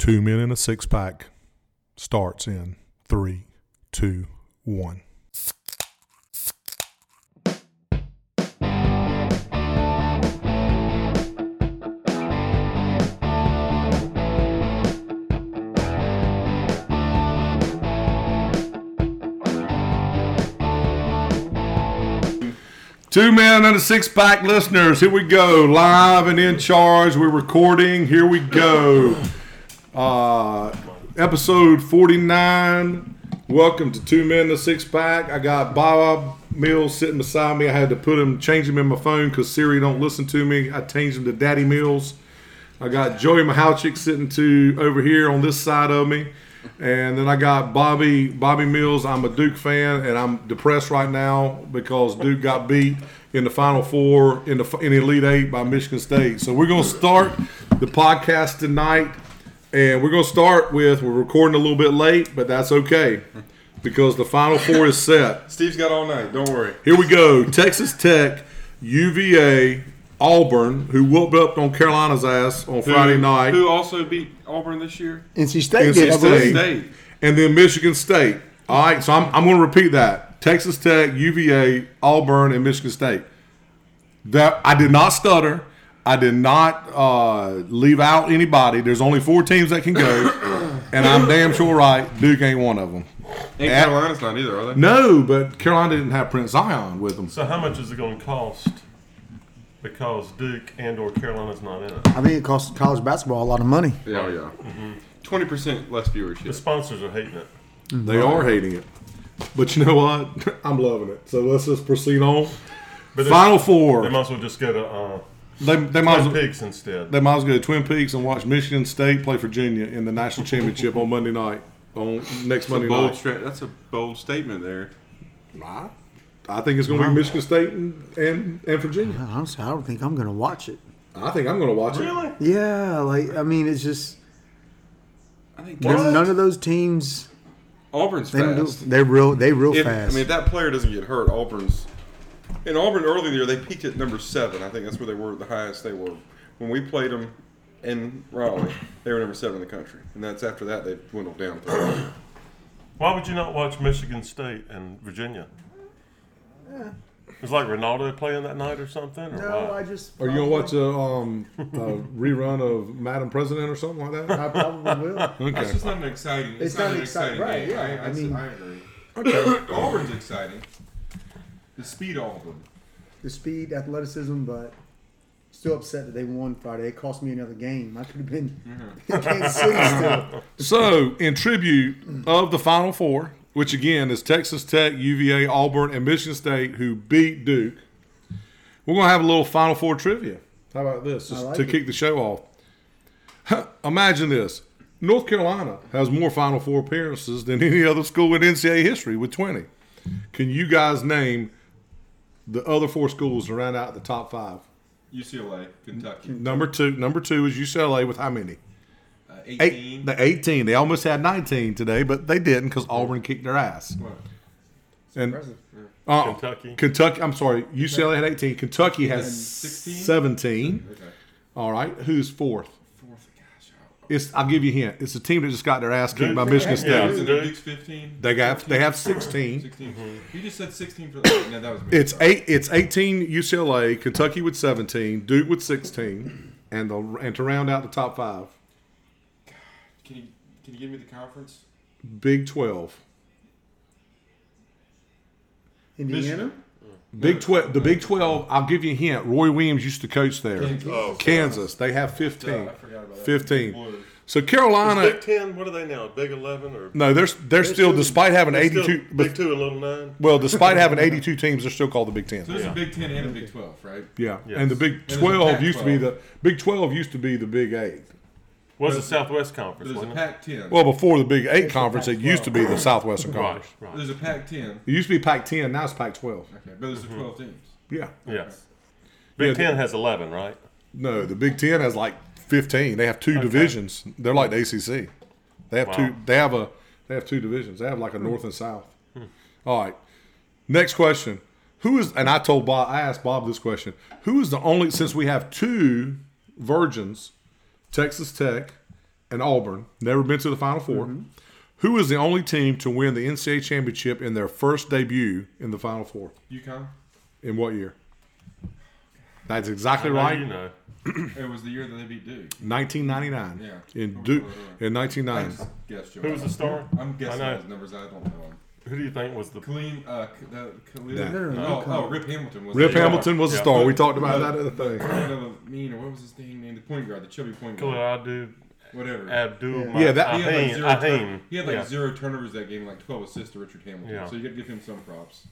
Two Men in a Six Pack starts in 3, 2, 1. Two Men and a Six Pack listeners, here we go, live and in charge. We're recording. Here we go. Episode 49. Welcome to Two Men and a Six Pack. I got Bob Mills sitting beside me. I had to change him in my phone because Siri don't listen to me. I changed him to Daddy Mills. I got Joey Michalczyk sitting over here on this side of me. And then I got Bobby Mills. I'm a Duke fan, and I'm depressed right now because Duke got beat in the Final Four in the Elite Eight by Michigan State. So we're going to start the podcast tonight, and we're going to start with, we're recording a little bit late, but that's okay because the Final Four is set. Steve's got all night. Don't worry. Here we go. Texas Tech, UVA, Auburn, who whooped up on Carolina's ass on Friday night. Who also beat Auburn this year? NC State did, I believe. State. And then Michigan State. All right, so I'm going to repeat that. Texas Tech, UVA, Auburn, and Michigan State. That I did not stutter. I did not leave out anybody. There's only 4 teams that can go, and I'm damn sure right Duke ain't one of them. And Carolina's not either, are they? No, but Carolina didn't have Prince Zion with them. So how much is it going to cost because Duke and or Carolina's not in it? I think it costs college basketball a lot of money. Yeah, yeah. 20% less viewership. The sponsors are hating it. They are hating it. But you know what? I'm loving it. So let's just proceed on. But Final Four. They might as well just go to They might as Twin well, Peaks instead. they might as well go to Twin Peaks and watch Michigan State play Virginia in the national championship on Monday night. Next Monday night. That's a bold statement there. I think it's going to be Michigan State and Virginia. Honestly, I don't think I'm going to watch it. I think I'm going to watch it. Really? Yeah, it's just I think none of those teams. Auburn's fast. They're real If fast. if that player doesn't get hurt, Auburn's. In Auburn early in the year, they peaked at number 7. I think that's where they were the highest they were. When we played them in Raleigh, they were number 7 in the country. And that's after that they dwindled down. Why would you not watch Michigan State and Virginia? It's like Ronaldo playing that night or something? Or no, why? I just. Are you going to watch a rerun of Madam President or something like that? I probably will. Okay. It's just not an exciting. It's not an exciting game. right, yeah. I agree. Auburn's exciting. The speed Auburn. The speed, athleticism, but still upset that they won Friday. It cost me another game. I could have been in Kansas City still. So, in tribute of the Final Four, which again is Texas Tech, UVA, Auburn, and Michigan State, who beat Duke, we're going to have a little Final Four trivia. How about this? Just to kick the show off. Imagine this. North Carolina has more Final Four appearances than any other school in NCAA history with 20. Can you guys name the other 4 schools to round out the top 5? UCLA, Kentucky. Number two is UCLA with how many? 18. 18. They almost had 19 today, but they didn't because Auburn kicked their ass. What? And Kentucky. I'm sorry. UCLA had 18. Kentucky has 16? 17. Okay. All right. Who's 4th? Gosh. I'll give you a hint. It's a team that just got their ass kicked by Michigan State. Yeah. Isn't it Duke's 15? They have 16. 16. You just said 16 for that. No, that was me. It's 18 UCLA, Kentucky with 17, Duke with 16, and to round out the top 5. Can you give me the conference? Big 12. Indiana? The Big 12, I'll give you a hint. Roy Williams used to coach there. Kansas. Kansas. They have 15. I forgot about that. 15. Blue. So Carolina. Is Big 10, what are they now? Big 11? Or No, they're still, despite having they're 82. still Big 2 and Little 9? Well, despite having 82 teams, they're still called the Big 10. So there's a Big 10 and a Big 12, right? Yeah. Yes. And the Big there's a 12 used to be Pac-12. the Big 12 used to be the Big 8. Was the Southwest But Conference, there's a wasn't it? Pac-10. Well, before the Big 8 conference, it used to be the Southwestern Right, Conference. right. There's a Pac-10. It used to be Pac-10, now it's Pac-12. Okay, but there's 12 teams. Yeah. Yes. Big Yeah, 10 has 11, right? No, the Big 10 has like 15. They have 2 divisions. They're like the ACC. They have Wow. They have 2 divisions. They have like a North and South. All right. Next question. I asked Bob this question. Who is the only, since we have 2 virgins, Texas Tech and Auburn. Never been to the Final Four. Who is the only team to win the NCAA championship in their first debut in the Final Four? UConn. In what year? That's exactly I know right. You know. It was the year that they beat Duke. 1999. Yeah. In Duke in I 1999. just guessed Joe. Who was the star? I'm guessing I know. those numbers. I don't know them. Who do you think was the? Khalil, Yeah. oh, Rip Hamilton was Rip the Hamilton was the Yeah. star. We talked about that other thing. What was his thing named? The point guard, the chubby point guard. Khalil Whatever. Abdul. Yeah, that- He had like zero, Ahim. he had like Yeah. 0 turnovers that game, like 12 assists to Richard Hamilton. Yeah. So you got to give him some props.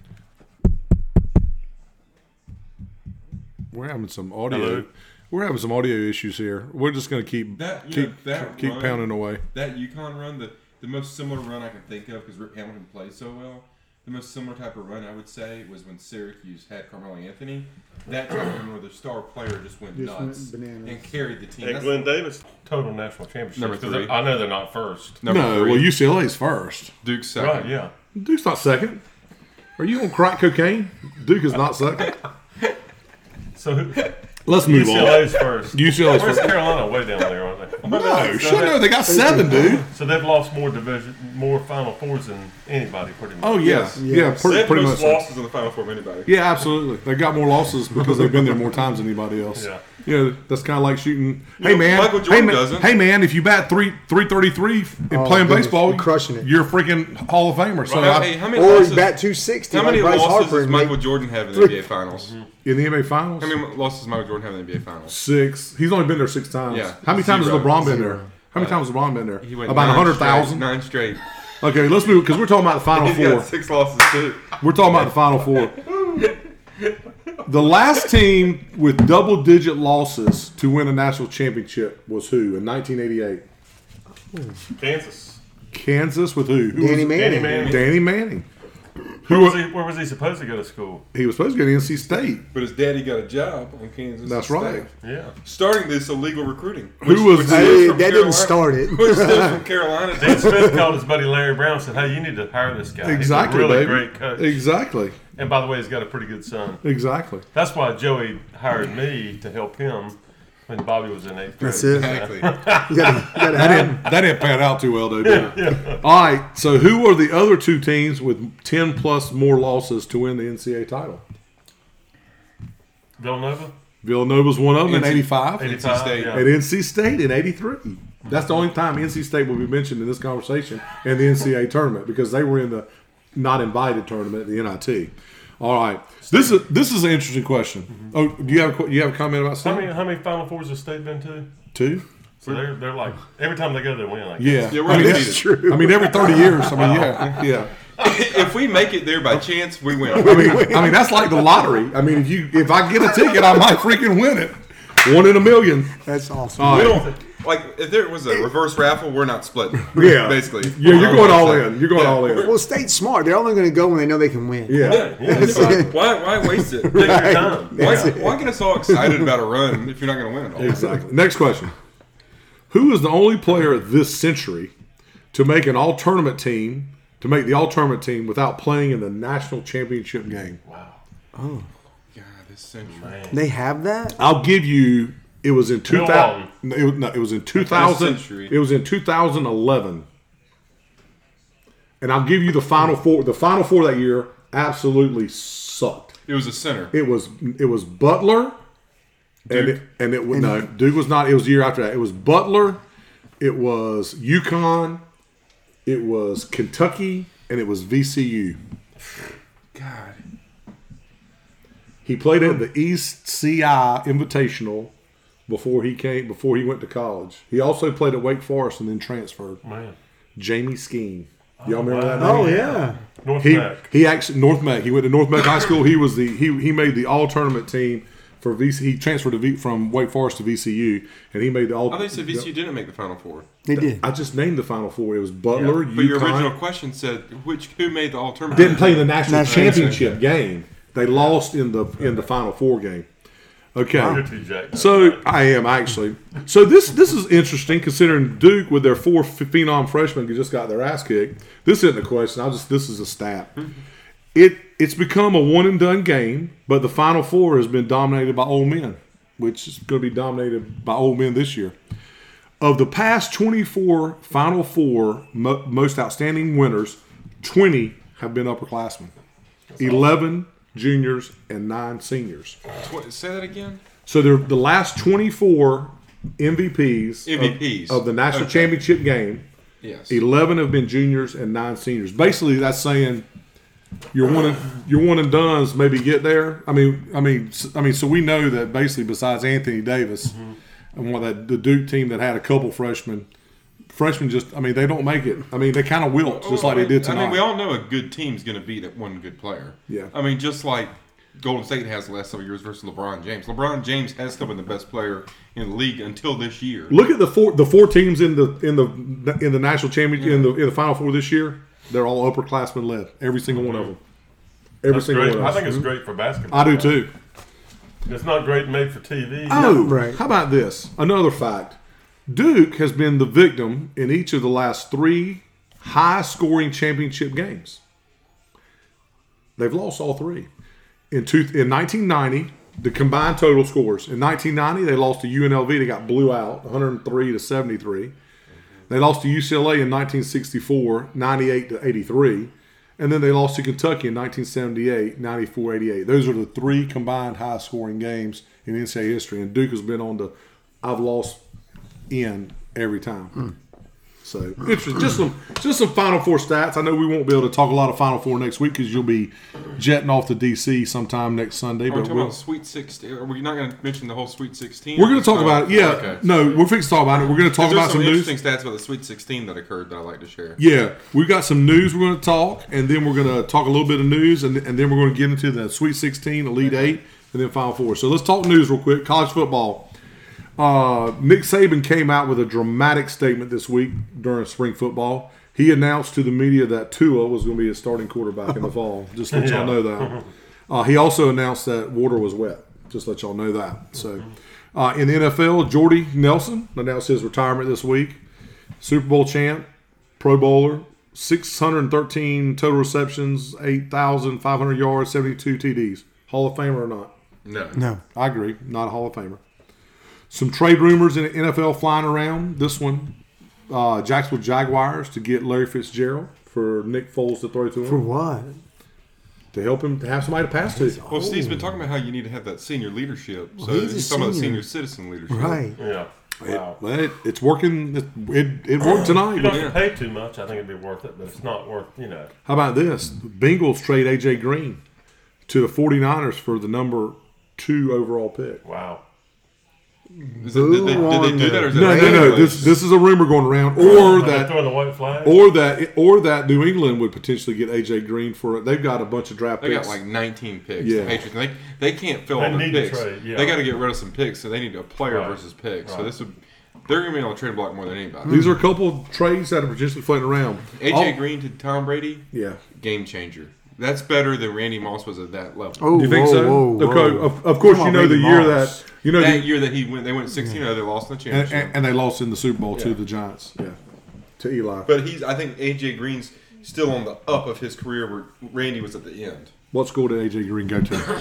We're having some audio. Hello? We're having some audio issues here. We're just going to keep That keep run, pounding away. That UConn run, the most similar run I can think of because Rip Hamilton plays so well. The most similar type of run I would say was when Syracuse had Carmelo Anthony. That type of run where the star player just went Just went nuts bananas. and carried the team. And That's- Glenn Davis. Total national championship. Number 'Cause 3. I know they're not first. Number No, 3. well, UCLA's first. Duke's second. Right. Yeah. Duke's not second. Are you on crack cocaine? Duke is not second. So Let's move on. UCLA's first. UCLA's Where's first. Carolina? Way down there, aren't they? No, shit, no, they got 7, dude. So they've lost more Final Fours than anybody, pretty much. Oh, yes. Yeah. Yeah, They pretty, have pretty most much. losses in the Final Four of anybody. Yeah, absolutely. They got more losses because they've been there more times than anybody else. Yeah. You know, that's kind of like shooting. Hey know, man, Michael hey Jordan man, doesn't. hey man, if you bat 333 and Oh, playing goodness, baseball, you're crushing it. You're a freaking Hall of Famer. So Hey, how many Or losses? you bat 260 How like many Bryce losses Harper does and Michael make- Jordan have in the NBA Finals? in the NBA Finals, How many losses does Michael Jordan have in the NBA Finals? 6. He's only been there 6 times. Yeah. How many times has 0. LeBron been 0. there? How many times has LeBron been there? He went About 100,000. 9 straight. Okay, let's move because we're talking about the Final He's Four. got 6 losses too. We're talking about the Final Four. The last team with double-digit losses to win a national championship was who in 1988? Kansas. Kansas with who? Who Danny was- Manning. Manning. Danny Manning. Where was he supposed to go to school? He was supposed to go to NC State. But his daddy got a job on Kansas. That's State. right. Yeah. Starting this illegal recruiting. Who was the- Hey, from that Carolina- didn't start it. Which stems from Carolina. Dan Smith called his buddy Larry Brown and said, "Hey, you need to hire this guy. Exactly, He's a really baby. great coach." Exactly. And by the way, he's got a pretty good son. Exactly. That's why Joey hired me to help him when Bobby was in 8th grade. That's it. Exactly. You gotta That have didn't, that didn't pan out too well, though, did it? All right. So, who were the other 2 teams with 10 plus more losses to win the NCAA title? Villanova? Villanova's one of them in NC 85. 85, State. yeah. At NC State in 83. That's the only time NC State will be mentioned in this conversation in the NCAA tournament because they were in the not invited tournament, the NIT. All right. This is an interesting question. Oh, do you have a comment about How something? many Final Fours has State been to? 2? So they're like, every time they go, they win. I guess. Yeah. Yeah, we're I mean, undefeated. that's true. I mean, every 30 years. I mean, yeah. If we make it there by chance, we win. I mean, that's like the lottery. I mean, if I get a ticket, I might freaking win it. 1 in a million. That's awesome. All We right. don't like if there was a reverse raffle, we're not splitting. Yeah. basically. Yeah, you're going all in. You're going all in. Well, State's smart. They're only going to go when they know they can win. Yeah. Why waste it? Take your time. Why get us all excited about a run if you're not going to win it all? Exactly. Next question. Who is the only player this century to make an all-tournament team, to make the all-tournament team without playing in the national championship game? Wow. God, this century. Man. They have that? I'll give you. It was in Bill 2000. It was in 2000. century. It was in 2011. And I'll give you the Final Four. The Final Four that year absolutely sucked. It was a center. It was Butler, Duke. no, Duke was not. It was the year after that. It was Butler, it was UConn, it was Kentucky, and it was VCU. God. He played at the East CI Invitational before he went to college. He also played at Wake Forest and then transferred. Man. Jamie Skeen. Y'all remember that name? Oh, yeah. North He Mac. he actually North Mac. He went to North Mac High School. He was he made the all tournament team for VC. He transferred from Wake Forest to VCU, and he made the all. I think so. VCU didn't make the Final Four. They did. I just named the Final Four. It was Butler, But your original UConn. question said who made the alternate? Didn't play in the national National championship game. They lost in the Final Four game. Okay. You're too jacked up. So I am actually. So this is interesting considering Duke with their 4 phenom freshmen who just got their ass kicked. This isn't a question. This is a stat. It's become a one and done game, but the Final Four has been dominated by old men, which is going to be dominated by old men this year. Of the past 24 Final Four most outstanding winners, 20 have been upperclassmen. 11 juniors and 9 seniors. Say that again? So they're the last 24 MVPs. of the national championship game. Yes. 11 have been juniors and 9 seniors. Basically, that's saying your one and dones maybe get there. I mean. So we know that basically, besides Anthony Davis and the Duke team that had a couple freshmen just, they don't make it. They kind of wilt just like they did tonight. We all know a good team's going to beat one good player. Yeah. Just like Golden State has the last several years versus LeBron James. LeBron James has still been the best player in the league until this year. Look at the four teams in the national championship in the Final Four this year. They're all upperclassmen led. Every single one of them. That's great. I think it's great for basketball. I do too. It's not great made for TV. Oh, right. How about this? Another fact. Duke has been the victim in each of the last 3 high-scoring championship games. They've lost all 3. In 1990, the combined total scores. In 1990, they lost to UNLV. They got blew out, 103-73. They lost to UCLA in 1964, 98-83. And then they lost to Kentucky in 1978, 94-88. Those are the 3 combined high-scoring games in NCAA history. And Duke has been on the I've lost end every time. So interesting. Just some Final Four stats. I know we won't be able to talk a lot of Final Four next week because you'll be jetting off to DC sometime next Sunday. Are we talking about Sweet 16? Are we not going to mention the whole Sweet 16? We're going to talk about it. Yeah. Okay. No, we're fixing to talk about it. We're going to talk about some news. Interesting stats about the Sweet 16 that occurred that I'd like to share. Yeah, we've got some news we're going to talk, and then we're going to talk a little bit of news, and then we're going to get into the Sweet 16, Elite 8, and then Final Four. So let's talk news real quick. College football. Nick Saban came out with a dramatic statement this week during spring football. He announced to the media that Tua was going to be his starting quarterback in the fall. Just to let y'all know that. He also announced that water was wet. Just to let y'all know that. So, in the NFL, Jordy Nelson announced his retirement this week. Super Bowl champ, Pro Bowler, 613 total receptions, 8,500 yards, 72 TDs. Hall of Famer or not? No. I agree. Not a Hall of Famer. Some trade rumors in the NFL flying around. This one, Jacksonville Jaguars to get Larry Fitzgerald for Nick Foles to throw to him. For what? To help him to have somebody to pass to. Well, Steve's been talking about how you need to have that senior leadership. So Well, he's he's a talking about the senior. senior citizen leadership. Right. Yeah. Wow. It's working. It worked tonight. You don't have to pay too much. I think it'd be worth it, but it's not worth, How about this? Bengals trade A.J. Green to the 49ers for the number 2 overall pick. Wow. Did they do that, or is No. that This is a rumor going around, or Are they that throwing the white flag? or that New England would potentially get A.J. Green for it. They've got a bunch of draft They picks. got like 19 picks. Yeah. The Patriots. They can't fill They all the need to picks. trade, yeah. They got to get rid of some picks, so they need a player Right. versus picks. So Right. they're going to be on the trade block more than anybody. These are a couple of trades that are potentially floating around. AJ Green to Tom Brady, Yeah. game changer. That's better than Randy Moss was at that level. Oh, Do you think so? Whoa. Okay. Of course, Come you on, know the Randy year Moss. that you know That the, year that they went 16-0, they lost in the championship. and they lost in the Super Bowl to Yeah. the Giants. Yeah, to Eli. But I think AJ Green's still on the up of his career where Randy was at the end. What school did AJ Green go to?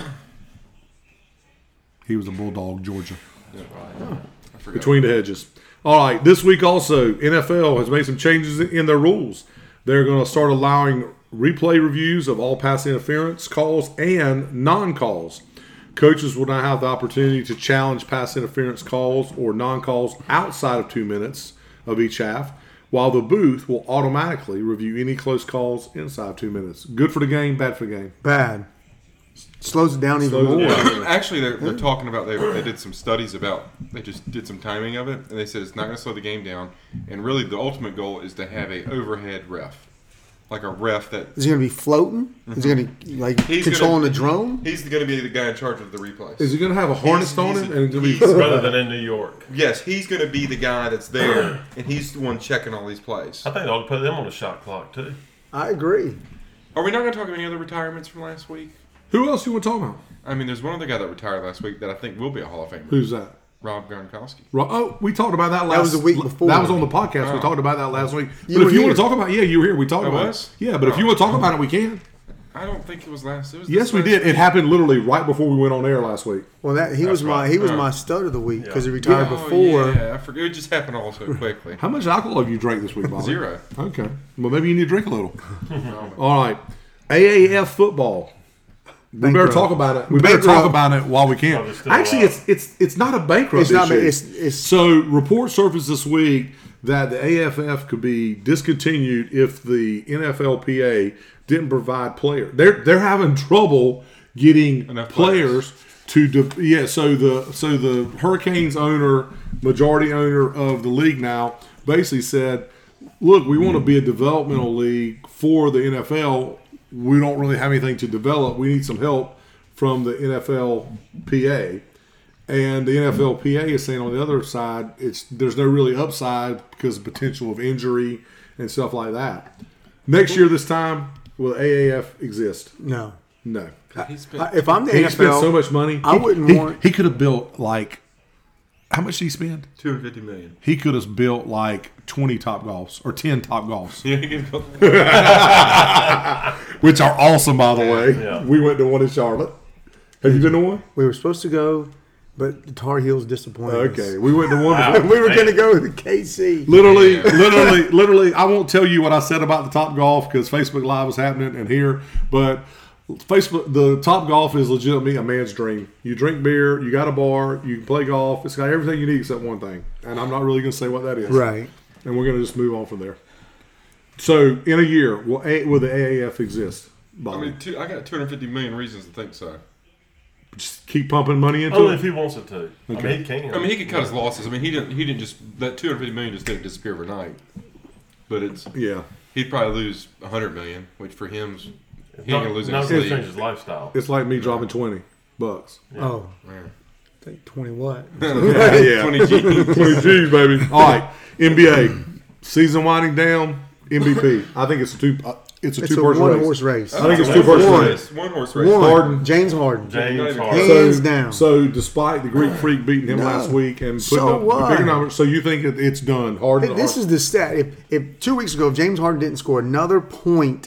He was a Bulldog, Georgia. Yeah. I forgot. Between the hedges. All right, this week also, NFL has made some changes in their rules. They're going to start allowing replay reviews of all pass interference calls and non-calls. Coaches will now have the opportunity to challenge pass interference calls or non-calls outside of 2 minutes of each half, while the booth will automatically review any close calls inside of 2 minutes. Good for the game, bad for the game. Bad. Slows it down even Slows it more. down. Actually, they're talking about they did some studies about they just did some timing of it, and they said it's not going to slow the game down. And really, the ultimate goal is to have a overhead ref, like a ref that Is he going to be floating? Is he going to like He's controlling gonna- the drone? he's going to be the guy in charge of the replays. Is he going to have a harness He's- on he's- him? And it's gonna be, he's- Rather than in New York. Yes, he's going to be the guy that's there, and he's the one checking all these plays. I think they ought to put them on a shot clock, too. I agree. Are we not going to talk about any other retirements from last week? who else you want to talk about? I mean, there's one other guy that retired last week that I think will be a Hall of Famer. Who's that? Rob Gronkowski. Oh, we talked about that last. was the week before. That was on the podcast. We Oh. talked about that last week. You But were if you want here. to talk about, yeah, you were here. We talked I about was? it. Yeah, but if you want to talk about it, we can. I don't think it was last. It was Yes, this we last did. It happened literally right before we went on air last week. Well, he was right. my stud of the week because he Yeah. retired Oh, before. Yeah, I forget. It just happened all so quickly. How much alcohol have you drank this week, Bobby? 0. Okay. Well, maybe you need to drink a little. All right. AAF football. We better Bankrupt. talk about it. We better talk Bankrupt. about it while we can. Oh, they're still Actually, alive. it's not a bankrupt It's not. issue. It's So, report surfaced this week that the AFF could be discontinued if the NFLPA didn't provide players. They're having trouble getting Enough players to So the Hurricanes owner, majority owner of the league now, basically said, "Look, we want to be a developmental league for the NFL. We don't really have anything to develop. We need some help from the NFLPA." And the NFLPA is saying on the other side, there's no really upside because of potential of injury and stuff like that. Next year, this time, will AAF exist? no. No. He spent, If I'm the He NFL, spent so much money. I wouldn't want. He could have built like. How much did he spend? $250 million. He could have built like 20 Top Golfs or 10 Top Golfs, Yeah, he can go. which are awesome, by the way. Yeah. We went to one in Charlotte. Have you been to one? We were supposed to go, but the Tar Heels disappointed us. Okay, we went to one. Wow. We were Man. going to go to KC. Literally, I won't tell you what I said about the Top Golf because Facebook Live was happening and here, but the Top Golf is legitimately a man's dream. You drink beer, you got a bar, you can play golf. It's got everything you need except one thing, and I'm not really going to say what that is. Right. And we're going to just move on from there. So, in a year, will the AAF exist? I Bobby? mean, I got 250 million reasons to think so. Just keep pumping money into Only it. if he wants it to. I Okay. mean, he can. I mean, he could cut his losses. I mean, he didn't just that 250 million just didn't disappear overnight. But Yeah, he'd probably lose 100 million, which for him's he ain't gonna lose in Not his going to league. change his lifestyle. it's like me dropping $20. Oh, Man. take 20 what? Yeah. 20 G's. 20 G's, baby. All right, NBA season winding down. MVP. I think it's It's a two-person race. one-horse race. I think it's One two-person horse race. One horse race. One. Harden. James Harden. James So- Harden. Hands down. So, despite the Greek Freak beating him No. last week and putting So up the what? bigger numbers, so you think it's done? Harden. Hey, this is the stat. If 2 weeks ago, if James Harden didn't score another point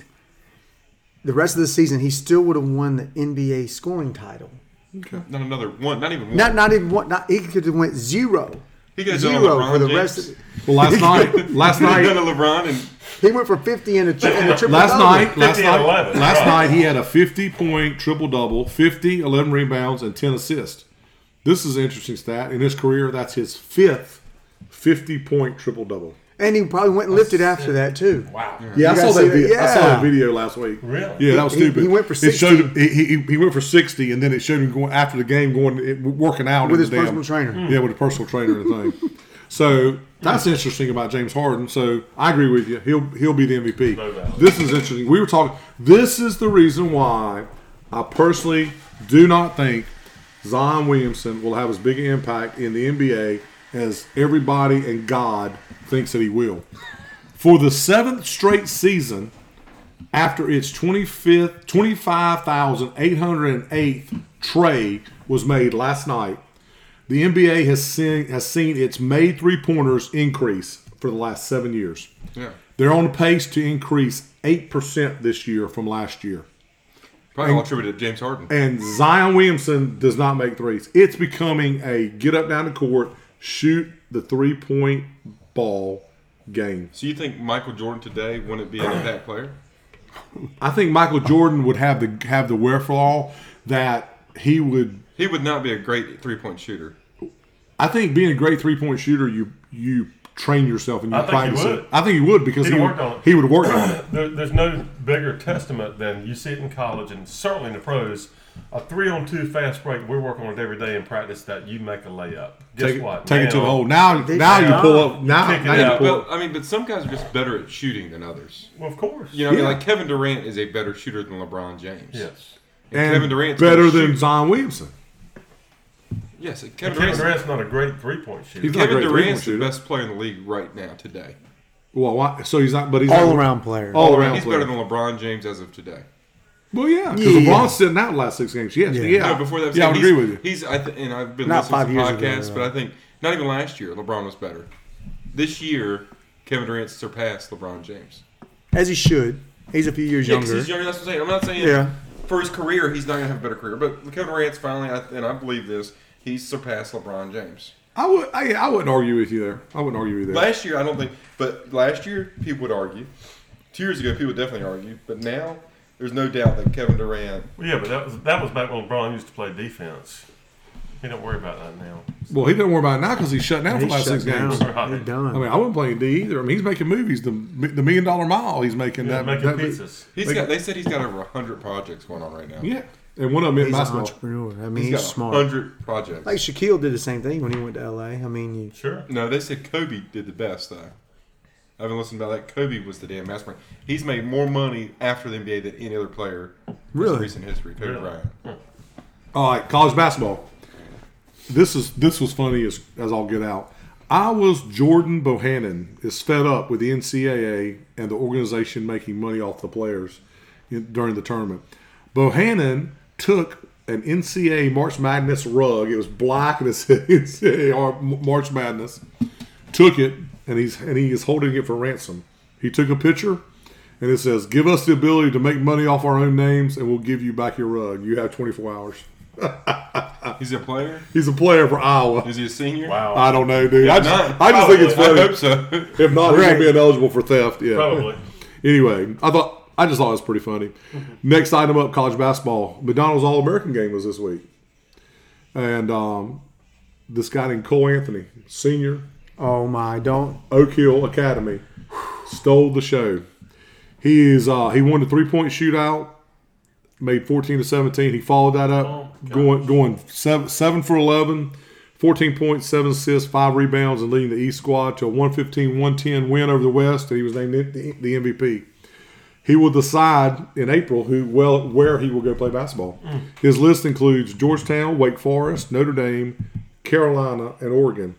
the rest of the season, he still would have won the NBA scoring title. Not another one. Not even one. Not even one. He could have went zero. He could have done a Zero LeBron for the James. rest of it. well, last night. He could have done a LeBron and He went for 50 in a triple Last double. night, 50 and 11. last Right. night he had a 50-point triple-double, 50, 11 rebounds, and 10 assists. This is an interesting stat. In his career, that's his 5th 50-point triple-double. And he probably went and lifted after that, too. Wow. Yeah, I You saw guys that. see that? I saw Yeah. that video last week. Really? Yeah, that was He- stupid. he went for It 60. showed he went for 60, and then it showed him going after the game, working out With in his the damn- personal trainer. Yeah, with a personal trainer and thing. So that's interesting about James Harden. So I agree with you. He'll be the MVP. No doubt. This is interesting. We were talking. This is the reason why I personally do not think Zion Williamson will have as big an impact in the NBA as everybody and God thinks that he will. For the 7th straight season, after its 25,808th trade was made last night, the NBA has seen its made three-pointers increase for the last 7 years. yeah, They're on pace to increase 8% this year from last year. probably all attributed to James Harden. And Zion Williamson does not make threes. It's becoming a get up down the court, shoot the three-point ball game. So you think Michael Jordan today wouldn't be an impact player? I think Michael Jordan would have the wherewithal that he would. He would not be a great 3-point shooter. I think being a great three-point shooter, you train yourself and you I think practice he it. would. I think he would because He'd work on it. he would work on it. There's no bigger testament than you see it in college and certainly in the pros. A 3-on-2 fast break, we work on it every day in practice that you make a layup. Guess Take what? it to the Now, hole. Now you pull up. Now kick it you out. pull Well, up. I mean, but some guys are just better at shooting than others. Well, of course. You know, I mean, Yeah. like Kevin Durant is a better shooter than LeBron James. Yes. And Kevin Durant's better gonna than shoot. Zion Williamson. Yes, And Kevin Kevin Durant's, Durant's not a great 3-point shooter. He's not a Kevin great Durant's three-point the shooter. best player in the league right now today. Well, why, so he's not. But he's All not, around player. All around. He's player. better than LeBron James as of today. Well, yeah, because Yeah. LeBron's sitting out the last 6 games. Yes, yeah. Yeah. No, before that, yeah, I would agree with you. He's and I've been Not listening 5 to years some ago, podcasts, no. but I think not even last year LeBron was better. This year, Kevin Durant surpassed LeBron James. As he should. He's a few years Yeah, 'cause younger. he's younger. That's what I'm saying. I'm not saying Yeah. for his career he's not going to have a better career. But Kevin Durant's finally, and I believe this, he's surpassed LeBron James. I wouldn't argue with you there. I wouldn't argue with you there. Last year, I don't think, but last year people would argue. 2 years ago, people would definitely argue. But now, there's no doubt that Kevin Durant. Well, yeah, but that was back when LeBron used to play defense. He don't worry about that now. Well, he doesn't worry about it now because he's shut down for the last 6 games. down. They're done. I mean, I wouldn't play D either. I mean, he's making movies. The $1 Million Mile. He's making Yeah, that. making that pizzas. They said he's got over 100 projects going on right now. Yeah, and one of them in He's an basketball. entrepreneur. I mean, He's he's got smart. 100 projects. Like Shaquille did the same thing when he went to LA. I mean, you, Sure. No, they said Kobe did the best, though. I haven't listened about that. Kobe was the damn mastermind. He's made more money after the NBA than any other player in Really? recent history. Kobe Really? Bryant. All right, college basketball. This was funny as all get out. Jordan Bohannon is fed up with the NCAA and the organization making money off the players during the tournament. Bohannon took an NCAA March Madness rug. It was black and it said NCAA March Madness. Took it and he is holding it for ransom. He took a picture and it says, "Give us the ability to make money off our own names, and we'll give you back your rug. You have 24 hours." He's a player? He's a player for Iowa. Is he a senior? Wow. I don't know, dude. I just Probably. think it's funny. I hope so. If not, he's Right. gonna be ineligible for theft. Yeah. Probably. Anyway, I just thought it was pretty funny. Next item up, college basketball. McDonald's All-American game was this week, and this guy named Cole Anthony, senior, oh my, don't. Oak Hill Academy, stole the show. He won the 3-point shootout, made 14 to 17. He followed that up, going 7 for 11, 14 points, 7 assists, 5 rebounds, and leading the East squad to a 115-110 win over the West. And he was named the MVP. He will decide in April where he will go play basketball. His list includes Georgetown, Wake Forest, Notre Dame, Carolina, and Oregon.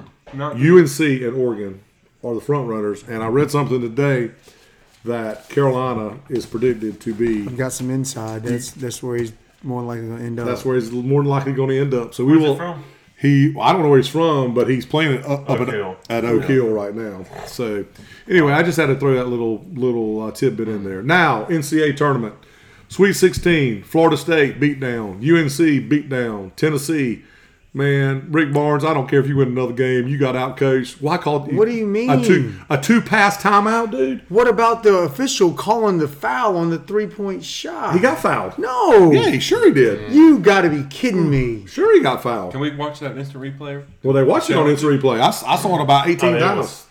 UNC and Oregon are the front runners. And I read something today that Carolina is predicted to be. Got some inside. That's where he's more likely going to end up. That's where he's more than likely going to end up. So Where's we he will. from? I don't know where he's from, but he's playing up Oak Hill. at Oak Hill right now. So anyway, I just had to throw that little tidbit in there. Now NCAA tournament, Sweet 16, Florida State beat down, UNC beat down, Tennessee. Man, Rick Barnes, I don't care if you win another game, you got out coached. Well, I called you. What do you mean? A two pass timeout, dude. What about the official calling the foul on the 3-point shot? He got fouled. No. Yeah, sure he did. You got to be kidding me. Sure he got fouled. Can we watch that instant replay? Well, they watched it on instant replay. I saw it about 18 I mean, it times. was-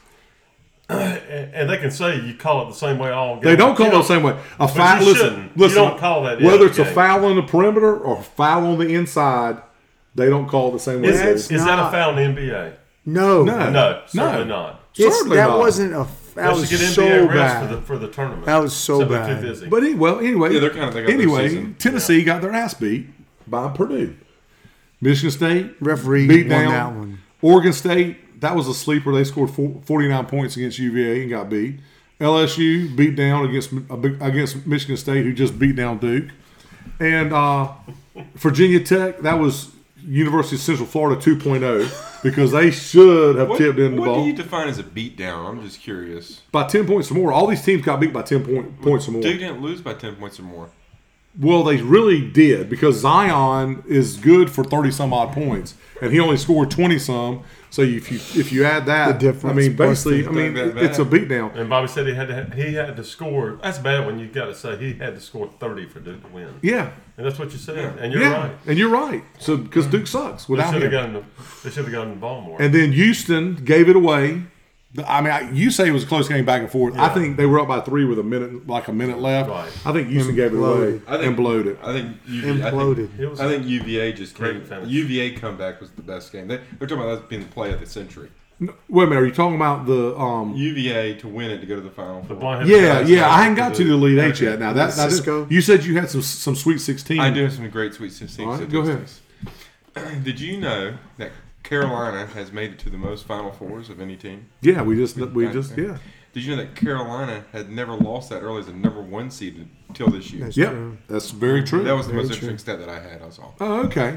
and they can say you call it the same way all game. They don't call You it the same way. A but foul. you Listen, shouldn't. listen. You don't call that Whether every it's a game. foul on the perimeter or a foul on the inside, they don't call it the same way. Is, That's is that a not- foul in the NBA? No. No, certainly not. Certainly that not. wasn't a. That They was should get so NBA refs bad. for the tournament. That was so Simply bad. Too busy. But anyway, Yeah, they got their season. Tennessee got their ass beat by Purdue. Michigan State Referee beat won down. that one. Oregon State, that was a sleeper. They scored 49 points against UVA and got beat. LSU beat down against Michigan State, who just beat down Duke. And Virginia Tech, that was University of Central Florida 2.0 because they should have tipped in the What ball do you define as a beatdown? I'm just curious. by 10 points or more. All these teams got beat by 10 points or more. Duke didn't lose by 10 points or more. Well, they really did because Zion is good for 30-some-odd points, and he only scored 20-some. So if you add that, The difference I mean, basically, plus the- it's a beatdown. And Bobby said he had to score. That's bad when you got to say he had to score 30 for Duke to win. Yeah, And that's what you said. And you're yeah, right. and you're right. So because Duke sucks They without should have him, gotten the ball more. and then Houston gave it away. I mean, you say it was a close game back and forth. I think they were up by 3 with a minute left. Right. I think Houston gave it away and blowed it. I think Imploded. I think UVA just Great came. finish. UVA comeback was the best game. They're talking about that being the play of the century. Wait a minute, are you talking about the? UVA to win it to go to the Final The Four. blonde-headed Yeah, guys yeah. got I hadn't got to the Elite Eight yet. Now that is, Cisco? you said you had some Sweet 16. I do have some great Sweet 16 All right, go ahead. statistics. Did you know that Carolina has made it to the most Final Fours of any team? Yeah, we just Did you know that Carolina had never lost that early as a number 1 seed until this year? That's Yep, true. that's very true. That was the Very most true. interesting stat that I had. That's all. Oh, okay.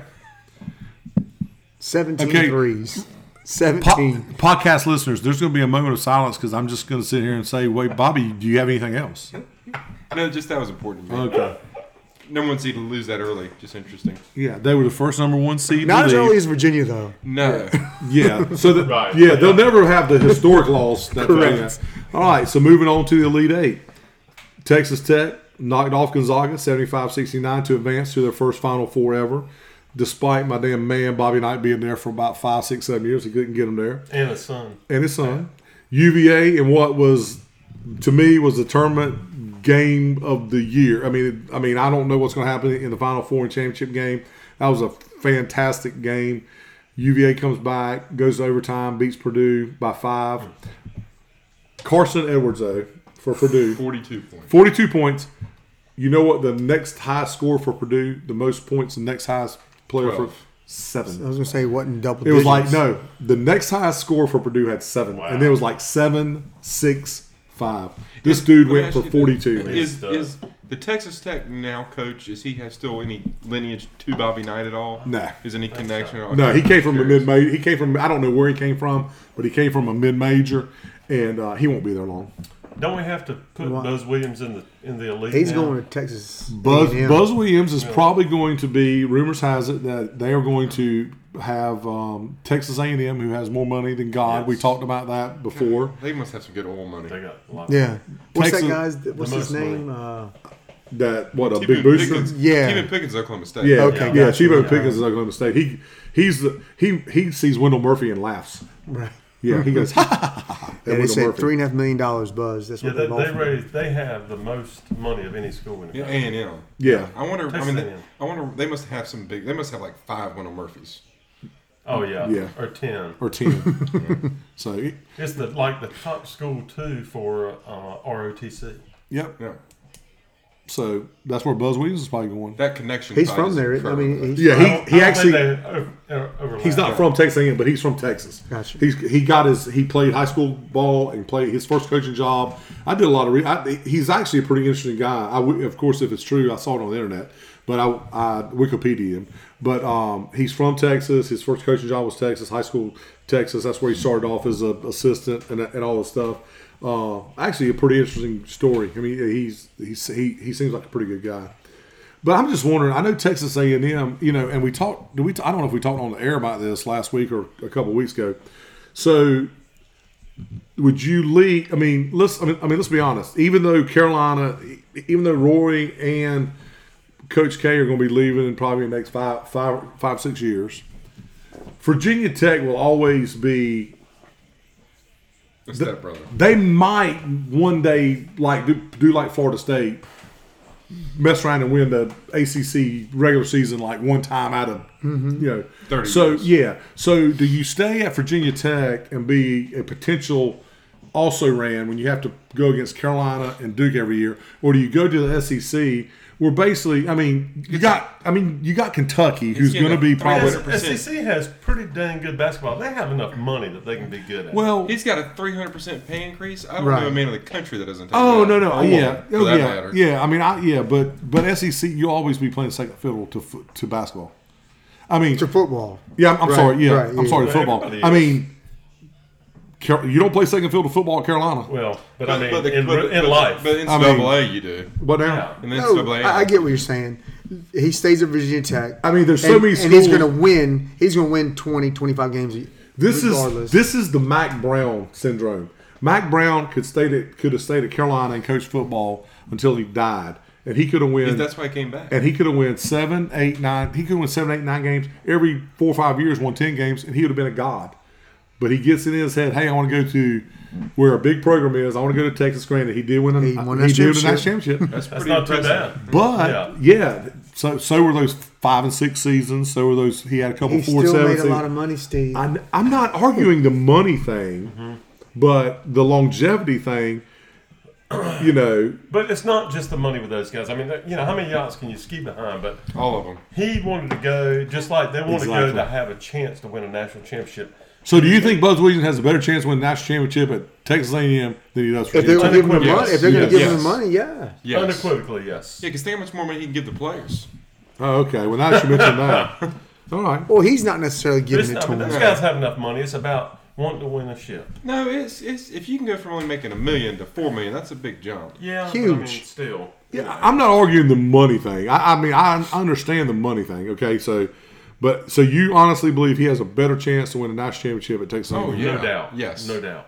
17 Okay. threes. 17. Podcast listeners, there's going to be a moment of silence because I'm just going to sit here and say, "Wait, Bobby, do you have anything else?" No, just that was important to me. Okay. Number one seed to lose that early. Just interesting. Yeah, they were the first number 1 seed. Not in as the league. early as Virginia, though. No. Yeah. So Right. they'll never have the historic loss. That Correct. All right. So moving on to the Elite Eight, Texas Tech knocked off Gonzaga 75-69 to advance to their first Final Four ever. Despite my damn man Bobby Knight being there for about 5, 6, 7 years, he couldn't get him there. And his son. And his son. UVA in what was, to me, was the tournament game of the year. I mean, I don't know what's going to happen in the Final Four and championship game. That was a fantastic game. UVA comes back, goes to overtime, beats Purdue by 5. Carson Edwards, though, for Purdue, 42 points. 42 points. You know what the next highest score for Purdue, the most points, the next highest player 12. for 7. I was going to say, it wasn't double It digits. was like, no, the next highest score for Purdue had 7. Wow. And it was like 7, 6, 5. This dude Let me went ask for you 42. this. Is the Texas Tech now coach? Is he has still any lineage to Bobby Knight at all? Nah. Is any connection? No, he came from a mid-major. He came from, I don't know where he came from, but he came from a mid-major, and he won't be there long. Don't we have to put Why? Buzz Williams in the elite? He's now? going to Texas. Buzz A&M. Williams is probably going to be, rumors has it, that they are going to have Texas A&M, who has more money than God. Yes. We talked about that before. They must have some good oil money. They got a lot. Yeah. What's Texas- that guy's? What's his most name? That, what, a T-Boone big booster? Pickens- Yeah. T-Boone Pickens, Oklahoma State. Yeah, Okay, yeah. gotcha. T-Bone Yeah. Pickens is Oklahoma State. He sees Wendell Murphy and laughs. right. Yeah, he goes, ha ha ha ha. Yeah, they said $3.5 million, Buzz. That's Yeah, what they, they've they offered. raised. They have the most money of any school in the Yeah, country. A&M. Yeah. I wonder. Texas I A&M. mean, I wonder. They must have some big. They must have like 5 Wendell Murphys. Oh yeah, Yeah. or 10. or 10. So, It's the top school too for ROTC. yep. Yeah, So that's where Buzz Williams is probably going. that connection. He's side from is there. I incredible. mean, he's, Yeah, I don't he actually. think they overlap. He's not from Texas A&M, but he's from Texas. Gotcha. He played high school ball and played his first coaching job. I did a lot of he's actually a pretty interesting guy. Of course, if it's true, I saw it on the internet, but I Wikipedia him. But he's from Texas. His first coaching job was Texas, high school Texas. That's where he started off as an assistant and all this stuff. Actually, a pretty interesting story. I mean, he seems like a pretty good guy. But I'm just wondering. I know Texas A&M, and we talked. I don't know if we talked on the air about this last week or a couple of weeks ago. So, would you leave? I mean, let's be honest. Even though Rory and Coach K are going to be leaving in probably the next 5, 6 years, Virginia Tech will always be. The stepbrother. They might one day do like Florida State, mess around and win the ACC regular season like one time out of 30 So years. yeah. So do you stay at Virginia Tech and be a potential also ran when you have to go against Carolina and Duke every year, or do you go to the SEC? Where basically, you got Kentucky, who's getting going to be a- probably. 100%. SEC has pretty dang good basketball. They have enough money that they can be good at. Well, He's got a 300% pay increase. I don't Right. know a man in the country that doesn't take oh that. no, Or yeah, one, for that matter. yeah. But SEC, you'll always be playing second fiddle to basketball. I mean, to football. yeah, I'm Right, sorry, yeah, right, I'm yeah. sorry, football. Everybody I is. mean, you don't play second fiddle to football at Carolina. well, but I mean, But in life. But in I mean- NCAA, you do. But now, Yeah. In the No, NCAA, I get what you're saying. He stays at Virginia Tech. I mean, there's so many and he's schools- going to win. He's going to win 20, 25 games regardless. This is the Mac Brown syndrome. Mac Brown could have stayed at Carolina and coached football until he died, and he could have won. that's why he came back. And he could have won 7, 8, 9. He could win 7, 8, 9 games every 4 or 5 years. Won 10 games, and he would have been a god. But he gets it in his head. Hey, I want to go to where a big program is. I want to go to Texas. Granted, he did win. He won that the championship. national championship. That's That's pretty not too impressive. bad. But yeah, so were those 5 and 6 seasons. So were those. He had a couple He 4, still 7 made a seasons. lot of money, Steve. I'm not arguing the money thing, but the longevity thing. But it's not just the money with those guys. I mean, how many yachts can you ski behind? But All of them. he wanted to go just like they want to Exactly. go to have a chance to win a national championship. So do you think Buzz Williams has a better chance to win the national championship at Texas A&M than he does for if they're going to give him the Yes. money, if they're going to Yes. give him the Yes. money, yeah. Yes. Unequivocally, yes. Yeah, because think how much more money he can give the players. Oh, okay. Well, now that you mentioned that. All right. Well, he's not necessarily But giving it's it not, to but him. those guys have enough money. It's about wanting to win a ship. No, it's if you can go from only making $1 million to $4 million, that's a big jump. Yeah, Huge. But I mean, still. Yeah, I'm not arguing the money thing. I mean, I understand the money thing. Okay, so you honestly believe he has a better chance to win a national championship at Texas A&M? Oh, yeah. No doubt. Yes. No doubt.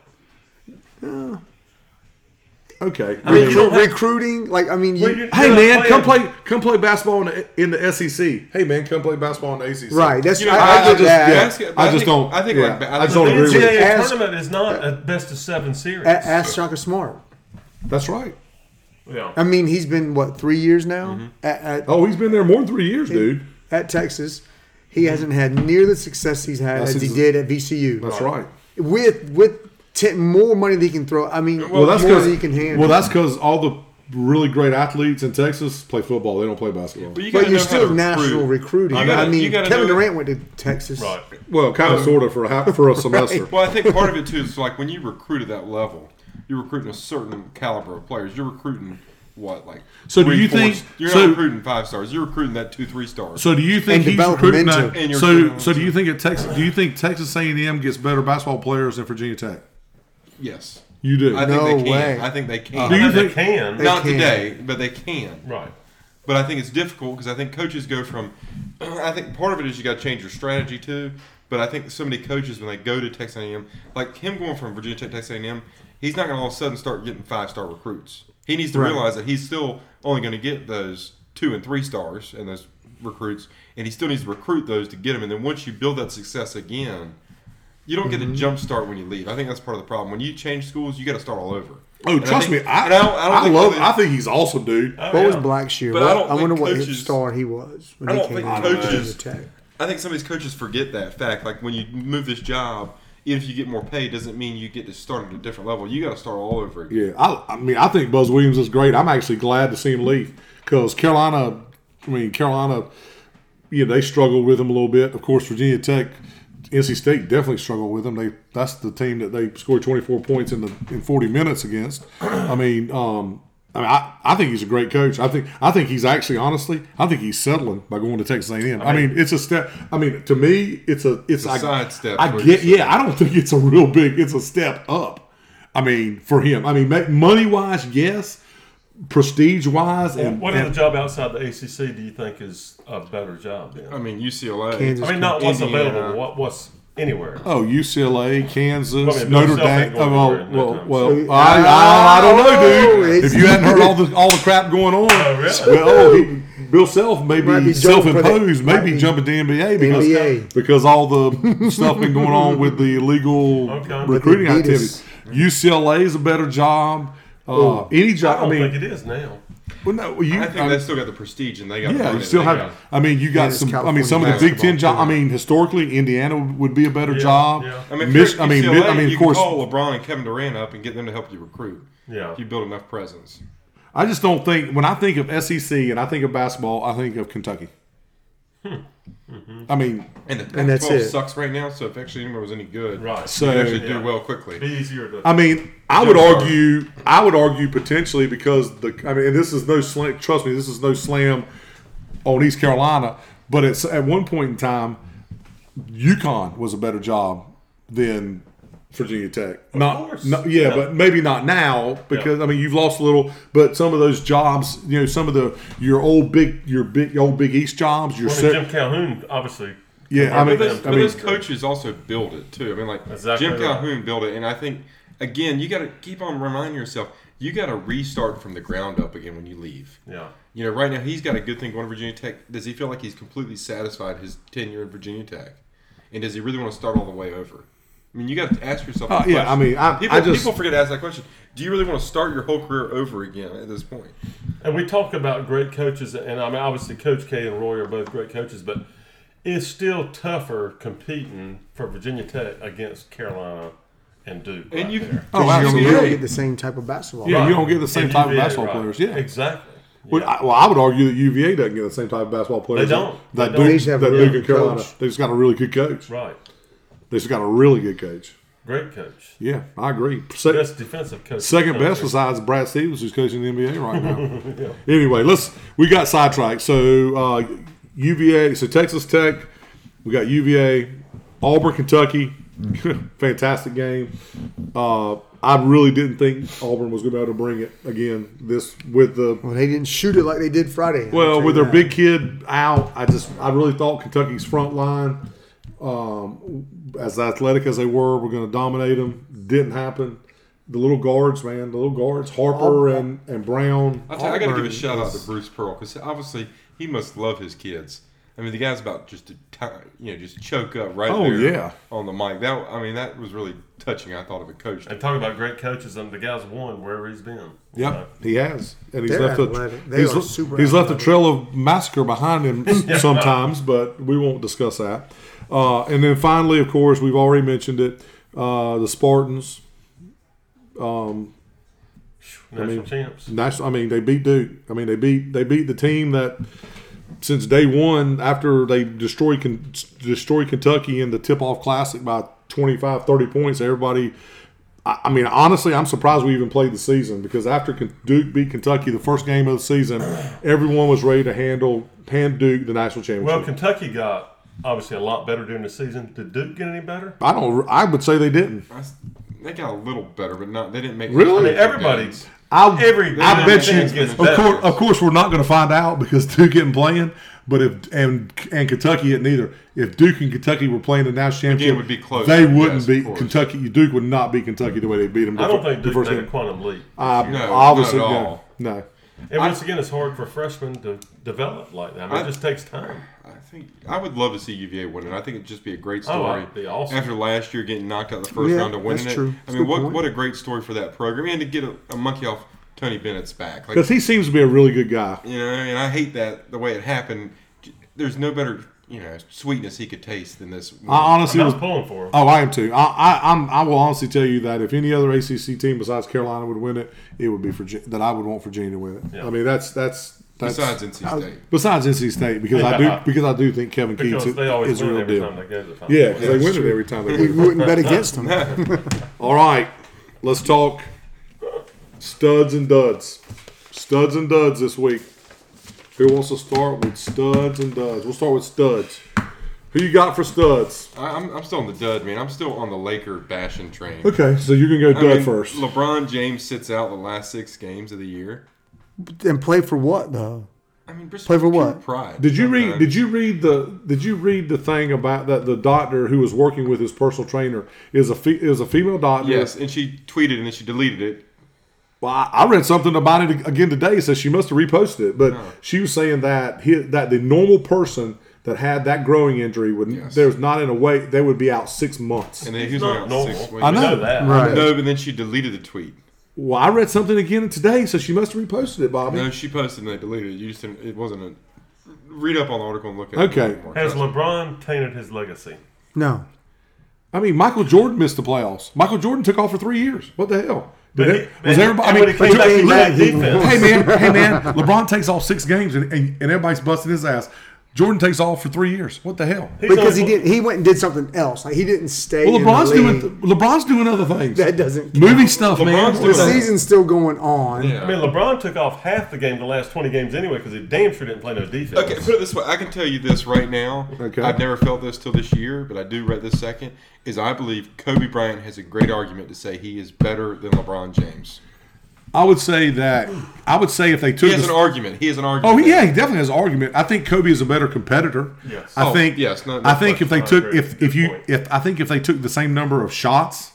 Okay. I mean, you don't have- Recruiting, like, I mean, Well, you, you're Hey not man, playing- come play basketball in the SEC. Hey man, come play basketball in the ACC. right. That's, You know, I get that. I just don't. I think yeah, like I just The don't agree with it. NCAA Ask- tournament is not a best of 7 series. Ask Shaka Smart. That's right. Yeah. I mean, he's been, 3 years now at Oh, he's been there more than 3 years, dude. at Texas. He hasn't had near the success he's had That's as he his- did at VCU. That's right. With more money that he can throw. I mean, Well, that's more because than he can handle. well, that's because all the really great athletes in Texas play football. They don't play basketball. But you but gotta you're know how still to national recruit. recruiting. You gotta- I mean, you gotta Kevin know- Durant went to Texas. Right. Well, kind of, sort of for a semester. Well, I think part of it too is like when you recruit at that level, you're recruiting a certain caliber of players. You're recruiting what, like? So do 3, you 4 think- you're so- not recruiting 5 stars? You're recruiting that 2, 3 stars. So do you think And he's develop recruiting momentum. that? And you're So recruiting do you think at Texas? Do you think Texas A&M gets better basketball players than Virginia Tech? Yes, You do. I think No they can. way. I think they can. Do you I think think- they can? They not can. today, but they can. Right. But I think it's difficult because I think coaches go from. I think part of it is you got to change your strategy too. But I think so many coaches when they go to Texas A&M, like him going from Virginia Tech to Texas A&M, he's not going to all of a sudden start getting 5-star recruits. He needs to Right. realize that he's still only going to get those 2 and 3 stars and those recruits, and he still needs to recruit those to get them. And then once you build that success again, you don't get a jump start when you leave. I think that's part of the problem. When you change schools, you got to start all over. Oh, And trust me, think- and don't I think love. really- I think he's awesome, dude. Oh, What was yeah. Blackshear? But I don't I wonder think what coaches- his star he was when I he don't came think out coaches- of Virginia Tech. I think some of these coaches forget that fact. Like when you move this job, even if you get more pay, doesn't mean you get to start at a different level. You got to start all over again. Yeah, I mean, I think Buzz Williams is great. I'm actually glad to see him leave because Carolina, they struggled with him a little bit. Of course, Virginia Tech, NC State definitely struggled with him. That's the team that they scored 24 points in 40 minutes against. I think he's a great coach. I think he's actually, honestly, I think he's settling by going to Texas A&M. I mean, it's a step. I mean, to me, it's a sidestep. I get. Yeah, I don't think it's a real big. It's a step up. I mean, for him. I mean, money wise, yes. Prestige wise, and What other job outside the ACC do you think is a better job? Then? I mean, UCLA. Kansas. I mean, not what's Indiana. available, what's anywhere. UCLA, Kansas, Well, I mean, Notre Bill Self ain't Dame. going anywhere no time soon. I don't know, dude. It's- If you hadn't heard all the crap going on, Oh, really? Bill Self may Might be be jumping for the- self-imposed, might maybe be- jumping to NBA NBA. because all the stuff been going on with the illegal Okay. recruiting With activities. UCLA is a better job. Any I job. don't I mean, think it is now. well, no, you. I think they still got the prestige, and they got. the Yeah, money you still they have. got. I mean, you got And it's some. I mean, California some of the Big Ten basketball, jobs. I mean, historically, Indiana would be a better Yeah, job. yeah. I mean, Mich- for I mean, UCLA, of you course. can call LeBron and Kevin Durant up and get them to help you recruit. Yeah. If you build enough presence. I just don't think when I think of SEC and I think of basketball, I think of Kentucky. I mean, And the And that's Pac-12 it. sucks right now, so if actually anyone was any good, Right. So- you could actually Yeah. do well quickly. Be easier to. I mean, I would argue potentially because and this is no slam. Trust me, this is no slam on East Carolina. But it's at one point in time, UConn was a better job than Virginia Tech. course. Yeah, but maybe not now because I mean you've lost a little. But some of those jobs, some of your old Big East jobs, your I mean, Jim Calhoun, obviously. Yeah, I mean, But those coaches also build it too. I mean, like Exactly Jim right. Calhoun built it, and I think again you got to keep on reminding yourself you got to restart from the ground up again when you leave. Yeah. Right now he's got a good thing going to Virginia Tech. Does he feel like he's completely satisfied his tenure in Virginia Tech, and does he really want to start all the way over? I mean, you got to ask yourself. that yeah, question. I mean, people forget to ask that question. Do you really want to start your whole career over again at this point? And we talk about great coaches, and I mean, obviously, Coach K and Roy are both great coaches, but it's still tougher competing for Virginia Tech against Carolina and Duke. And right you- there. Oh, You absolutely. don't get the same type of basketball. Yeah, you don't get the same And type of UVA, basketball right. players. Yeah, Exactly. Well, I would argue that UVA doesn't get the same type of basketball players. They don't. That They don't. They Duke, just have that a really Duke and good Carolina. coach. They just got a really good coach. Right. They just got a really good coach. Great coach. Yeah, I agree. Best defensive coach. Second in the best country. besides Brad Stevens, who's coaching the NBA right now. Anyway, we got sidetracked. So UVA, so Texas Tech, we got UVA, Auburn, Kentucky, Fantastic game. I really didn't think Auburn was going to be able to bring it again. Well, they didn't shoot it like they did Friday. Well, with their big kid out, I really thought Kentucky's front line, as athletic as they were going to dominate them. Didn't happen. The little guards, Harper and Brown. I got to give a shout out to Bruce Pearl because obviously he must love his kids. I mean, the guy's about just to just choke up right there on the mic. That was really touching. I thought of a coach. And talking about great coaches, and the guy's won wherever he's been. Yep, he has, and he's They're left athletic. he's left a trail of massacre behind him sometimes, but we won't discuss that. And then finally, of course, we've already mentioned it. The Spartans. National champs. They beat Duke. They beat the team that since day one, after they destroyed Kentucky in the tip-off classic by 25, 30 points, everybody. Honestly, I'm surprised we even played the season because after Duke beat Kentucky the first game of the season, everyone was ready to hand Duke the national championship. Well, Kentucky got obviously a lot better during the season. Did Duke get any better? I would say they didn't. They got a little better, but not. They didn't make. Really? Everybody. I bet you. Gets better. Of course, we're not going to find out because Duke isn't playing. But if Kentucky isn't either. If Duke and Kentucky were playing the national championship, it would be close. They wouldn't beat Kentucky. Duke would not beat Kentucky the way they beat them. I don't think Duke made a quantum leap. Obviously, not at all. No. And once again, it's hard for freshmen to develop like that. It just takes time. I would love to see UVA win it. I think it'd just be a great story. It'd be awesome. After last year getting knocked out the first round to winning that's true. it. What a great story for that program and to get a monkey off Tony Bennett's back. Because he seems to be a really good guy. And I hate that the way it happened. There's no better sweetness he could taste than this. I honestly was pulling for him. Oh, I am too. I will honestly tell you that if any other ACC team besides Carolina would win it, it would be that I would want Virginia to win it. Yeah. That's besides NC State. Besides NC State, because I do think Kevin Keats is a a real every deal. time they go to the Final Yeah, Four. because they win it every time they We win. wouldn't bet against them. All right, let's talk studs and duds. Studs and duds this week. Who wants to start with studs and duds? We'll start with studs. Who you got for studs? I'm still on the dud, man. I'm still on the Laker bashing train. Okay, so you can go dud first. LeBron James sits out the last 6 games of the year. And play for what though? Just play for pure what? Pride. Did you read the thing about that the doctor who was working with his personal trainer is a female doctor? Yes, and she tweeted and then she deleted it. Well, I read something about it again today. It says she must have reposted it, but she was saying that that the normal person that had that growing injury there's not in a way they would be out 6 months. And then he was out 6 weeks. I know that. Right. No, but then she deleted the tweet. Well, I read something again today, so she must have reposted it, Bobby. No, she posted and they deleted it. You just didn't, it wasn't a. Read up on the article and look at Okay. it. Has LeBron tainted his legacy? No. Michael Jordan missed the playoffs. Michael Jordan took off for 3 years. What the hell? When Everybody? he came back, he lacked defense. Hey man! LeBron takes off 6 games and everybody's busting his ass. Jordan takes off for 3 years. What the hell? Because he went and did something else. Like he didn't stay. Well, in the league. LeBron's doing other things. That doesn't count. Movie stuff, man. LeBron's The doing that. season's still going on. Yeah. LeBron took off half the game, the last 20 games anyway, because he damn sure didn't play no defense. Okay, put it this way. I can tell you this right now. Okay. I've never felt this till this year, but I do right this second. Is I believe Kobe Bryant has a great argument to say he is better than LeBron James. I would say if they took He has an argument. He has an argument. Oh yeah, he definitely has an argument. I think Kobe is a better competitor. Yes. I think. yes, no I think if they question. took I agree. if they took the same number of shots,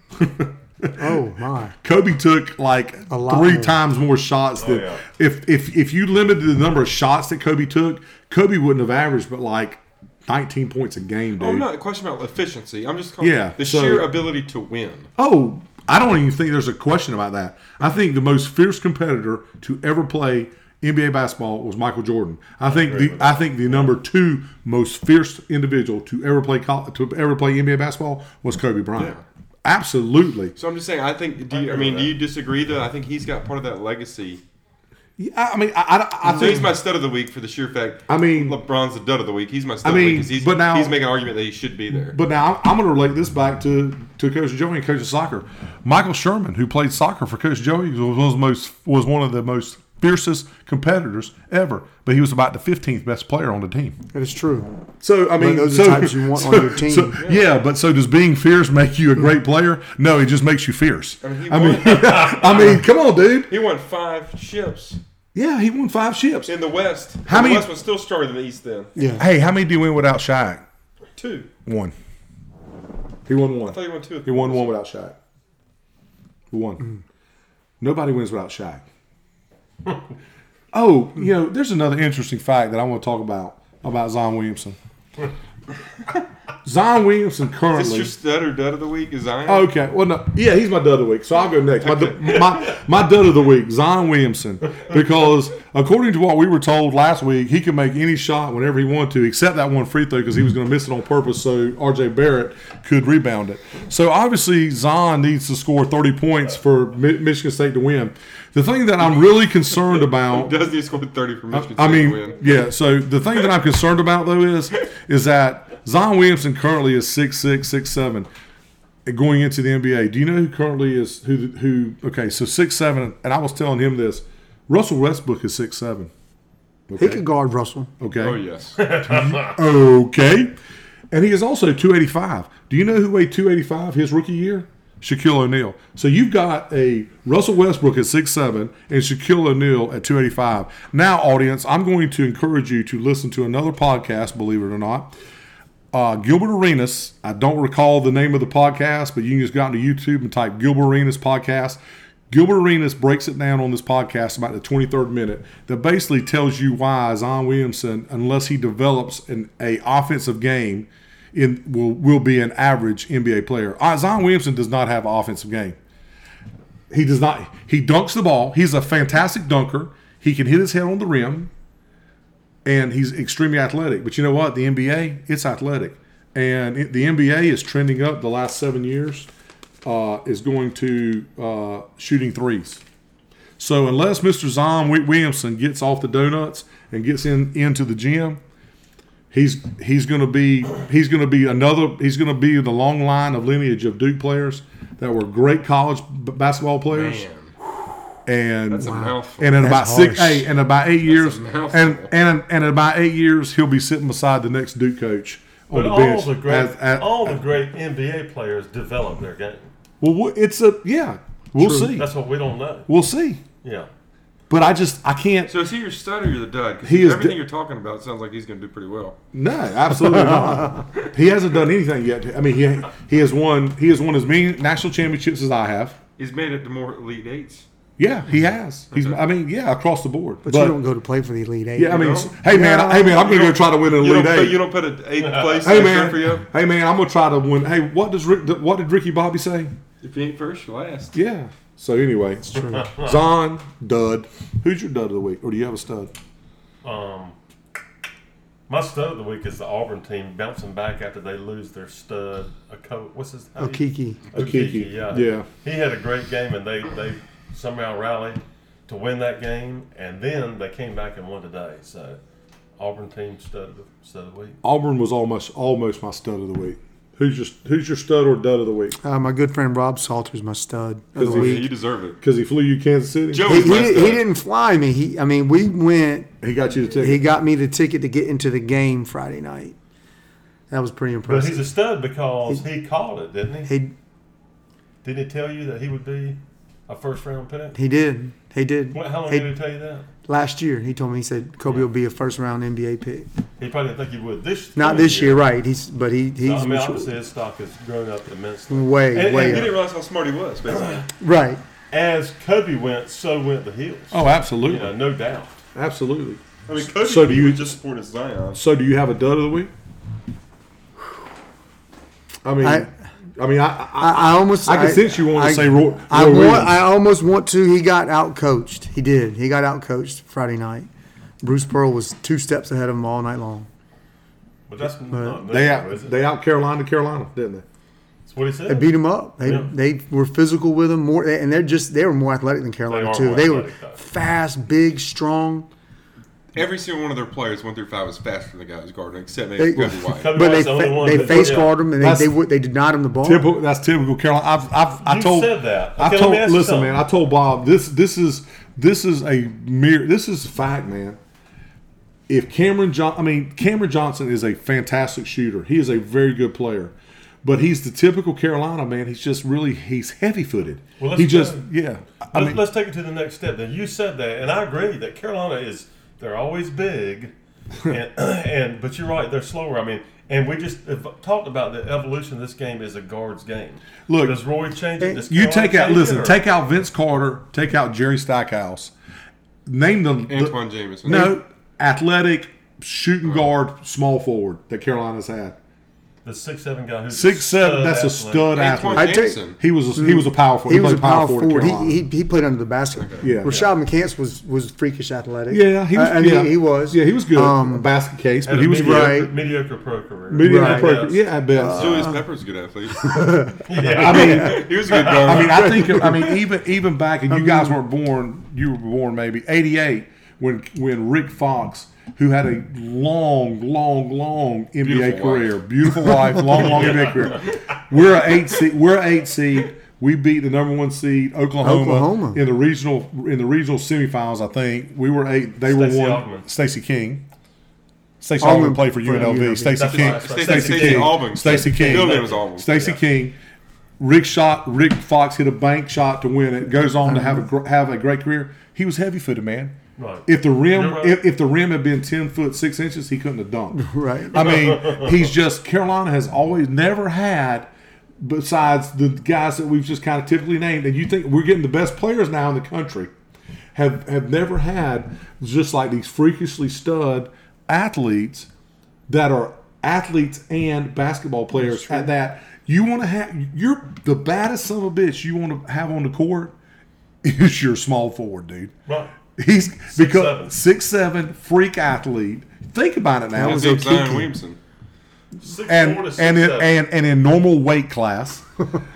Oh my. Kobe took like A lot 3 more. times more shots than yeah. if you limited the number of shots that Kobe took, Kobe wouldn't have averaged but like 19 points a game, dude. I'm not a question about efficiency. I'm just calling Yeah, the so- sheer ability to win. Oh, I don't even think there's a question about that. I think the most fierce competitor to ever play NBA basketball was Michael Jordan. I think the number 2 most fierce individual to ever play NBA basketball was Kobe Bryant. Yeah. Absolutely. So I'm just saying. I think. Do you disagree that I think he's got part of that legacy? Yeah, I So think he's my stud of the week for the sheer fact. I mean- LeBron's the dud of the week. He's my stud I of the mean, week because but now- he's making an argument that he should be there. But now I'm going to relate this back to Coach Joey and Coach of soccer. Michael Sherman, who played soccer for Coach Joey, was one of the most fiercest competitors ever. But he was about the 15th best player on the team. That is true. So I mean, those are the types you want on your team. But so does being fierce make you a great player? No, it just makes you fierce. I mean, I mean, come on, dude. he won 5 ships Yeah, he won 5 ships. in the West. How many- The West was still stronger than the East then. Yeah. Hey, how many do you win without Shaq? 2. 1. He won 1. I thought he won 2. He won 1 without Shaq. He won. Nobody wins without Shaq. Oh, there's another interesting fact that I want to talk about Zion Williamson. Zion Williamson Is this currently. your stud or dud of the week? Is Zion? Okay, well, no, yeah, he's my dud of the week, so I'll go next. My dud of the week, Zion Williamson, because according to what we were told last week, he could make any shot whenever he wanted to, except that one free throw because he was going to miss it on purpose so R.J. Barrett could rebound it. So obviously Zion needs to score 30 points for Michigan State to win. The thing that I'm really concerned about. Doesn't he score 30 for Michigan I State mean, to win? yeah. So the thing that I'm concerned about though is that Zion Williamson currently is 6'6", 6'7", going into the NBA. Do you know who currently is who? Okay, so 6'7", and I was telling him this. Russell Westbrook is 6'7". Okay. He could guard Russell. Okay. Oh, yes. Okay. And he is also 285. Do you know who weighed 285 his rookie year? Shaquille O'Neal. So you've got a Russell Westbrook at 6'7" and Shaquille O'Neal at 285. Now, audience, I'm going to encourage you to listen to another podcast, believe it or not. Gilbert Arenas. I don't recall the name of the podcast, but you can just go out to YouTube and type Gilbert Arenas podcast. Gilbert Arenas breaks it down on this podcast about the 23rd minute that basically tells you why Zion Williamson, unless he develops an offensive game, will be an average NBA player. Zion Williamson does not have an offensive game. He does not. He dunks the ball. He's a fantastic dunker. He can hit his head on the rim, and he's extremely athletic. But you know what? The NBA, it's athletic. And the NBA is trending up the last 7 years, is going to shooting threes. So unless Mr. Zion Williamson gets off the donuts and gets into the gym, he's going to be the long line of lineage of Duke players that were great college basketball players. Man, And that's a mouthful. and in about That's harsh. in about 8 years, a mouthful. and in about 8 years, he'll be sitting beside the next Duke coach on But the all bench. the great NBA players develop their game. We'll see. That's what we don't know. We'll see. Yeah. But I can't. So is he your stud or you're the dud? 'Cause He is everything you're talking about sounds like he's going to do pretty well. No, absolutely not. He hasn't done anything yet. I mean, he has won as many national championships as I have. He's made it to more Elite Eights. Yeah, he has. Across the board. But you don't go to play for the Elite Eight. Yeah, I mean, know? hey man, I'm going to go try to win an You Elite Eight. don't put an 8th place Hey in for you? man, I'm going to try to win. Hey, what did Ricky Bobby say? If you ain't first, you're last. Yeah. So anyway, it's true. Zon, dud. Who's your dud of the week, or do you have a stud? My stud of the week is the Auburn team bouncing back after they lose their stud. What's his name? Okiki. Okiki, yeah. yeah. He had a great game, and they somehow rallied to win that game, and then they came back and won today. So Auburn team stud of the week. Auburn was almost my stud of the week. Who's your stud or dud of the week? My good friend Rob Salter's my stud of the Because week. You deserve it. Because he flew you Kansas City. Joe- He didn't fly me. We went. He got you the ticket. He got me the ticket to get into the game Friday night. That was pretty But impressive. he's a stud because he called it, didn't he? He Didn't he tell you that he would be a first-round pick? he did. How long He- did he tell you that? Last year, he told me, he said Kobe will be a first round NBA pick. He probably didn't think he would this Not coming this year, right? He's I mean, mature. obviously his stock has grown up immensely. way And- way He up. didn't realize how smart he was, basically. Right. As Kobe went, so went the Heels. Oh, absolutely. No doubt. Absolutely. I mean, Kobe So do you- was just supporting Zion. So do you have a dud of the week? I mean, I almost. I can sense you want to say Roy I Williams. almost want to. He got outcoached. He did. He got outcoached Friday night. Bruce Pearl was 2 steps ahead of him all night long. But that's not They new, is it? they out Carolina, didn't they? That's what he said. They beat him up. They Yeah. they were physical with him more, and they were more athletic than Carolina They are too. more They were athletic, though. fast, big, strong. Every single one of their players 1 through 5 was faster than the guy who's guarding, except maybe Kobe White. Kobe But White's the only one they that- face yeah. guard him, and they denied him the ball. That's typical Carolina. I You told said that. I Okay, told let me ask you listen, something. man. I told Bob this is a fact, man. If Cameron Johnson is a fantastic shooter. He is a very good player. But he's the typical Carolina man. He's heavy footed. Well, let's he just go. yeah. Let's take it to the next step. Then you said that, and I agree that Carolina they're always big, but you're right, they're slower. I mean, and we just have talked about the evolution of this game is a guard's game. Look, does Roy change it? Does You Carolina change it, or- take out Vince Carter, take out Jerry Stackhouse. Name them Antoine Jameson. No, athletic shooting guard, small forward that Carolina's had. the 6'7" guy who's 6'7", that's a stud Antoine athlete. Jameson. He was a power forward. He was a played power in forward. Carolina. He played under the basket. Yeah. Rashad McCants was freakish athletic. Yeah, he was. I mean, he was. Yeah, he was good. A basket case, had but a he was mediocre pro career. mediocre. Right. Pro- yeah, at best. Julius Pepper's a good athlete. I mean, He was a good guard. I mean, even back, and you guys weren't born. You were born maybe '88 when Rick Fox, who had a long NBA Beautiful career, wife. beautiful wife, long NBA career. We're an 8 seed. We beat the number 1 seed Oklahoma. in the regional semifinals. I think we were 8. They were Stacey 1. Augmon. Stacey King. Stacey Augmon Augmon played for played for UNLV. UNLV. Stacey That's King. right. Stacey Stacey King. Augmon. Stacey King. Middle name was Augmon. Stacey King. Rick Fox hit a bank shot to win it. Goes on to have a great career. He was heavy footed, man. Right. If the rim You're right. if the rim had been 10 foot 6 inches, he couldn't have dunked. Right. I mean, Carolina has always never had, besides the guys that we've just kind of typically named, and you think we're getting the best players now in the country, have never had just like these freakishly stud athletes that are athletes and basketball players at that. You want to have the baddest son of a bitch you want to have on the court is your small forward, dude. Right. He's 6'7". because 6'7" freak athlete. Think about it now. That was Zion O'Keefe. Williamson. 6'4" and to and 6'7". and in normal weight class,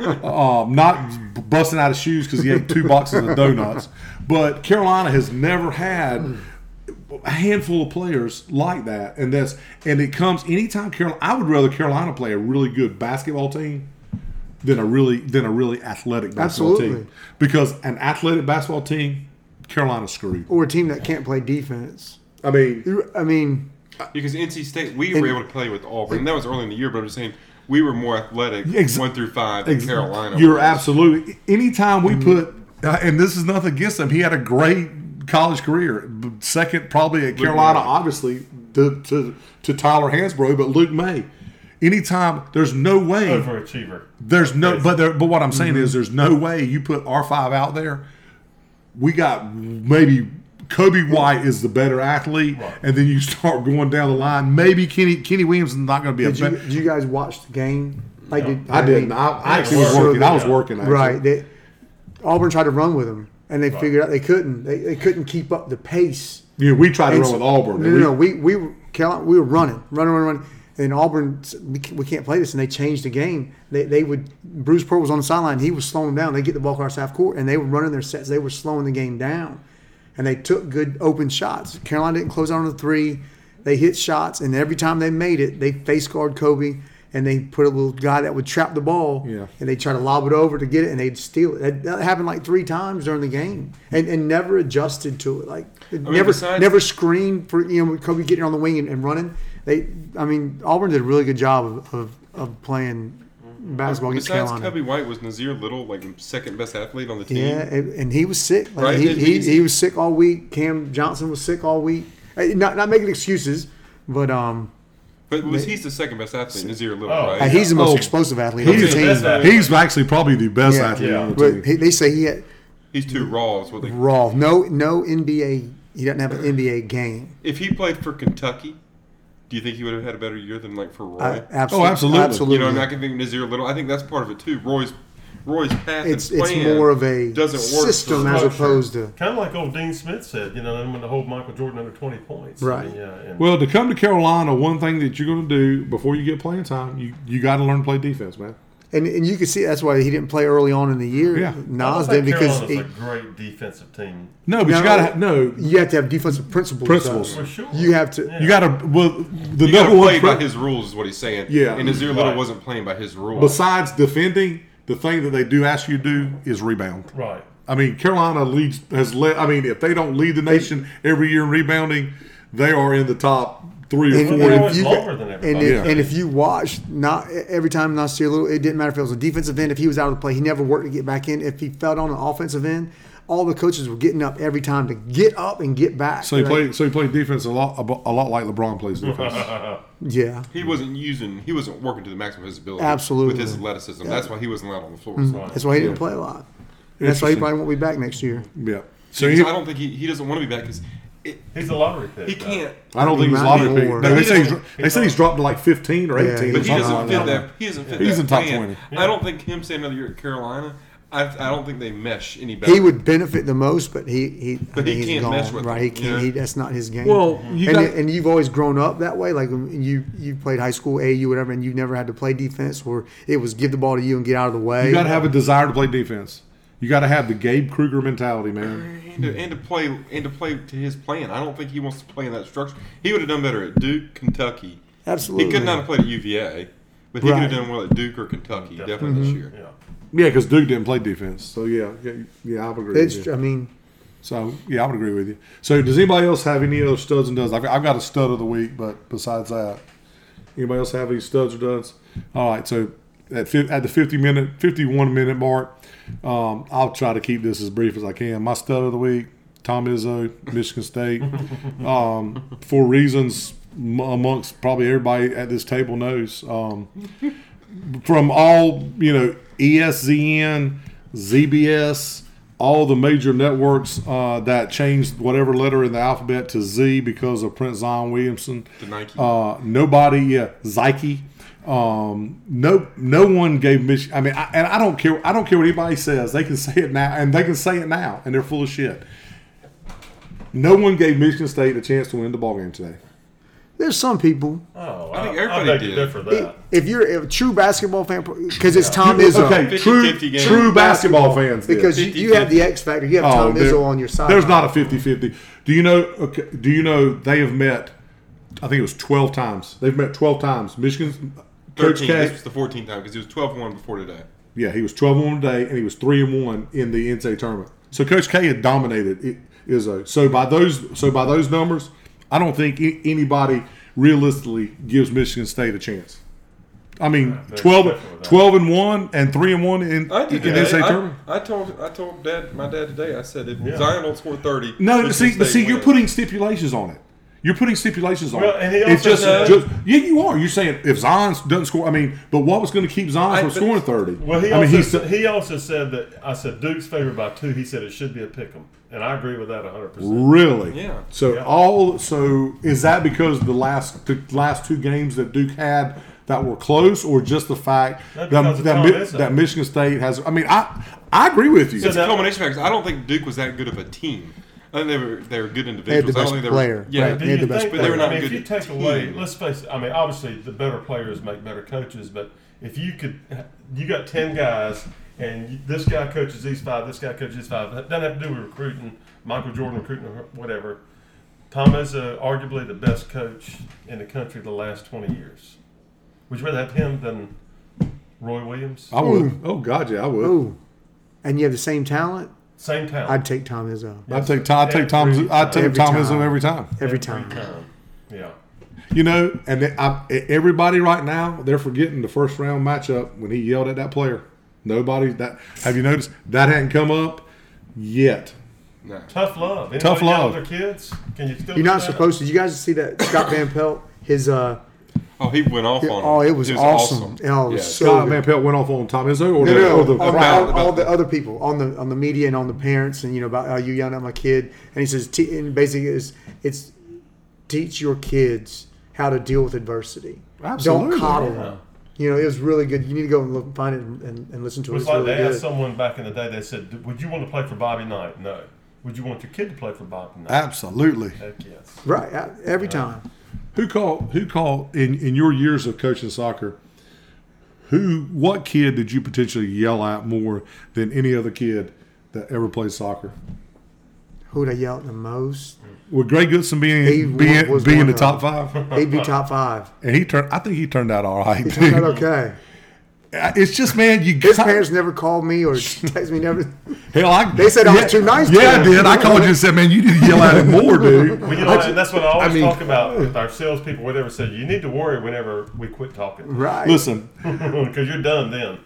not busting out his shoes because he ate 2 boxes of donuts. But Carolina has never had a handful of players like that, and it comes anytime Carolina. I would rather Carolina play a really good basketball team than a really athletic basketball Absolutely. team, because an athletic basketball team, Carolina's screwed. Or a team that can't play defense. I mean, Because NC State, we were able to play with Auburn. And that was early in the year, but I'm just saying we were more athletic 1 through 5 than Carolina. You're was. absolutely. Anytime we put, and this is nothing against him, he had a great college career. Second, probably at Carolina, May. obviously, to Tyler Hansbrough, but Luke May. Anytime, there's no way. Overachiever. There's no, but what I'm saying is, there's no way you put R5 out there. We got maybe Kobe White is the better athlete, Right. and then you start going down the line. Maybe Kenny Williams is not going to be Did you guys watch the game? Like, I didn't. I actually was working. I was working. Actually. Right. Auburn tried to run with them, and they figured out they couldn't. They couldn't keep up the pace. Yeah, we tried to And run with Auburn. No. We were running. And Auburn, we can't play this, and they changed the game. They would. Bruce Pearl was on the sideline. He was slowing them down. They get the ball across half court, and they were running their sets. They were slowing the game down, and they took good open shots. Carolina didn't close out on the 3. They hit shots, and every time they made it, they face guard Kobe, and they put a little guy that would trap the ball, Yeah. and they try to lob it over to get it, and they'd steal it. That happened like 3 times during the game, and never adjusted to it. Like never screened for Kobe getting on the wing and running. Auburn did a really good job of playing basketball against Besides Carolina. Kobe White, was Nazir Little like second best athlete on the team? Yeah, and he was sick. Like, Right? he was sick all week. Cam Johnson was sick all week. Not making excuses, but But he's the second best athlete, Nazir Little, Oh. right? he's the most Oh, explosive athlete on the He's, the team. best athlete. he's actually probably the best Yeah. athlete Yeah. on the But team. they say he had He's too raw. Is what they. raw. No NBA. He doesn't have an NBA game. If he played for Kentucky, do you think he would have had a better year than like for Roy? Absolutely. Oh, absolutely. Absolutely. You know, and I can think Nazir Little. I think that's part of it too. Roy's path it's and plan more of a doesn't work system for as structure. opposed to Kind of like old Dean Smith said, then when to hold Michael Jordan under 20 points. Right. And Well, to come to Carolina, one thing that you're going to do before you get playing time, you got to learn to play defense, man. And you can see that's why he didn't play early on in the year. Yeah. Nas I did think because Carolina's a great defensive team. No, but No, you gotta you have to have defensive principles. Principles. though. For sure. You have to. Yeah. You gotta the You got number to one play by pri- his rules, is what he's saying. Yeah. And Nazir Little Right. wasn't playing by his rules. besides defending, the thing that they do ask you to do is rebound. Right. I mean, Carolina has led. I mean, if they don't lead the nation every year in rebounding, they are in the top 3 or And, 4. they're and always if you, longer than everybody. and, Yeah. and if you watch, not every time Nasir Little, it didn't matter if it was a defensive end. If he was out of the play, he never worked to get back in. If he fell on an offensive end, all the coaches were getting up every time to get up and get back. So he Like, played defense a lot like LeBron plays defense. Yeah. he wasn't working to the maximum of his ability. Absolutely. With his athleticism. That's why he wasn't allowed on the floor. That's why he didn't play a lot. And that's why he Interesting. probably won't be back next year. Yeah. So Because I don't think he doesn't want to be back because He's a lottery pick. he though. can't. I don't think he's He lottery might be pick. more. No, But they say he's dropped to like 15 or 18. Yeah, or But he something doesn't like fit that. that. He doesn't fit He's that in top plan. 20. I don't think him staying another year at Carolina. I don't think they mesh any better. He would benefit the most, but I But think he he's can't gone. mess with right. them, He can't. you know? That's not his game. Well, you got and you've always grown up that way. Like when you played high school, AU, whatever, and you never had to play defense, or it was give the ball to you and get out of the way. you got to have a desire to play defense. You got to have the Gabe Kruger mentality, man. and to play to his plan. I don't think he wants to play in that structure. He would have done better at Duke, Kentucky. Absolutely. He could not have played at UVA, but he could have Right. done well at Duke or Kentucky. Definitely this year. Yeah. Yeah, because Duke didn't play defense. So yeah, I would agree. With It's. you. I mean, So yeah, I would agree with you. So does anybody else have any other studs and duds? I've got a stud of the week, but besides that, anybody else have any studs or duds? All right, so at the 51 minute mark, I'll try to keep this as brief as I can. My stud of the week, Tom Izzo, Michigan State, for reasons amongst probably everybody at this table knows. From all ESPN, ZBS, all the major networks that changed whatever letter in the alphabet to Z because of Prince Zion Williamson. The Nike. Nobody, Zike. No one gave Michigan. I mean, I don't care. I don't care what anybody says. They can say it now, and they're full of shit. No one gave Michigan State a chance to win the ballgame today. there's some people. I Oh, think I everybody beg to did. differ that. If you're a true basketball fan, because it's Tom Izzo. Okay, 50-50 game. true basketball fans. did. Because you have the X factor. You have Tom there- Izzo on your side. There's not a 50-50. Do you know? Okay, do you know they have met? I think it was 12 times. They've met 12 times. Michigan's Coach 13. K. This was the 14th time because he was 12-1 before today. Yeah, he was 12-1 today, and he was 3-1 in the NCAA tournament. So Coach K had dominated Izzo. So by those numbers, I don't think anybody realistically gives Michigan State a chance. I mean, there's 12 definitely that. 12-1 and 3-1 in I did in today. NCAA tournament. I told my dad today. I said if Yeah. Zion don't score 30, No, Michigan but State you're wins. putting stipulations on it. You're putting stipulations on Well, it. and he It's also said- yeah, you are. You're saying if Zion doesn't score, I mean, but what was going to keep Zion from but- scoring 30? Well, he I mean, also said that I said Duke's favored by 2. He said it should be a pick 'em, and I agree with that 100%. really. Yeah. So Yeah. so is that because the last 2 games that Duke had that were close, or just the fact That's that because of Tom Izzo. that Michigan State has? I mean, I agree with you. It's a now- combination of factors. I don't think Duke was that good of a team. I think they were good They had individuals. the I don't best think they player. were. Yeah, Right. Do They had you the best think player. They were not I mean, if good you take team. away, let's face it. I mean, obviously, the better players make better coaches. But if you got 10 guys, and this guy coaches these 5, this guy coaches these 5. That doesn't have to do with recruiting, Michael Jordan recruiting or whatever. Tom is arguably the best coach in the country the last 20 years. Would you rather have him than Roy Williams? I would. Oh God, yeah, I would. Ooh. And you have the same talent. Same talent. I'd take Tom Izzo I'd take Tom Every Tom time. Izzo every time. every time. Yeah. You know, and everybody right now, they're forgetting the first round matchup when he yelled at that player. Nobody that have you noticed that hadn't come up yet. no. Tough love. Anybody Tough yell love. at their kids? Can you still You're do not that? supposed to. You guys see that Scott Van Pelt? His Oh, he went off on him. oh, it was awesome. Oh, it was Yeah. so Scott good. Van Pelt went off on Tom Izzo or No, or the all the other people on the media and on the parents, and about you yelling at my kid, and he says, and basically it's teach your kids how to deal with adversity. Absolutely. Don't coddle Yeah. them. It was really good. You need to go and look, find it and listen to It it. was It's like really they asked good. someone back in the day, they said, would you want to play for Bobby Knight? No. Would you want your kid to play for Bobby Knight? Absolutely. Heck yes. Right, every time. Who called in your years of coaching soccer? what kid did you potentially yell at more than any other kid that ever played soccer? Who'd I yell at the most? With Greg Goodson He being was the one top of- 5, He'd be top 5. and I think he turned out all right. He turned out too. okay. It's just, man, you His got- parents never called me or texted me. Never. Hell, They said I was too nice to Yeah, I him. did. I called you and said, man, you need to yell at him more, dude. Well, you know, and that's what I always mean- talk about with our salespeople. Whatever said, you need to worry whenever we quit talking Right. Listen, because you're done then.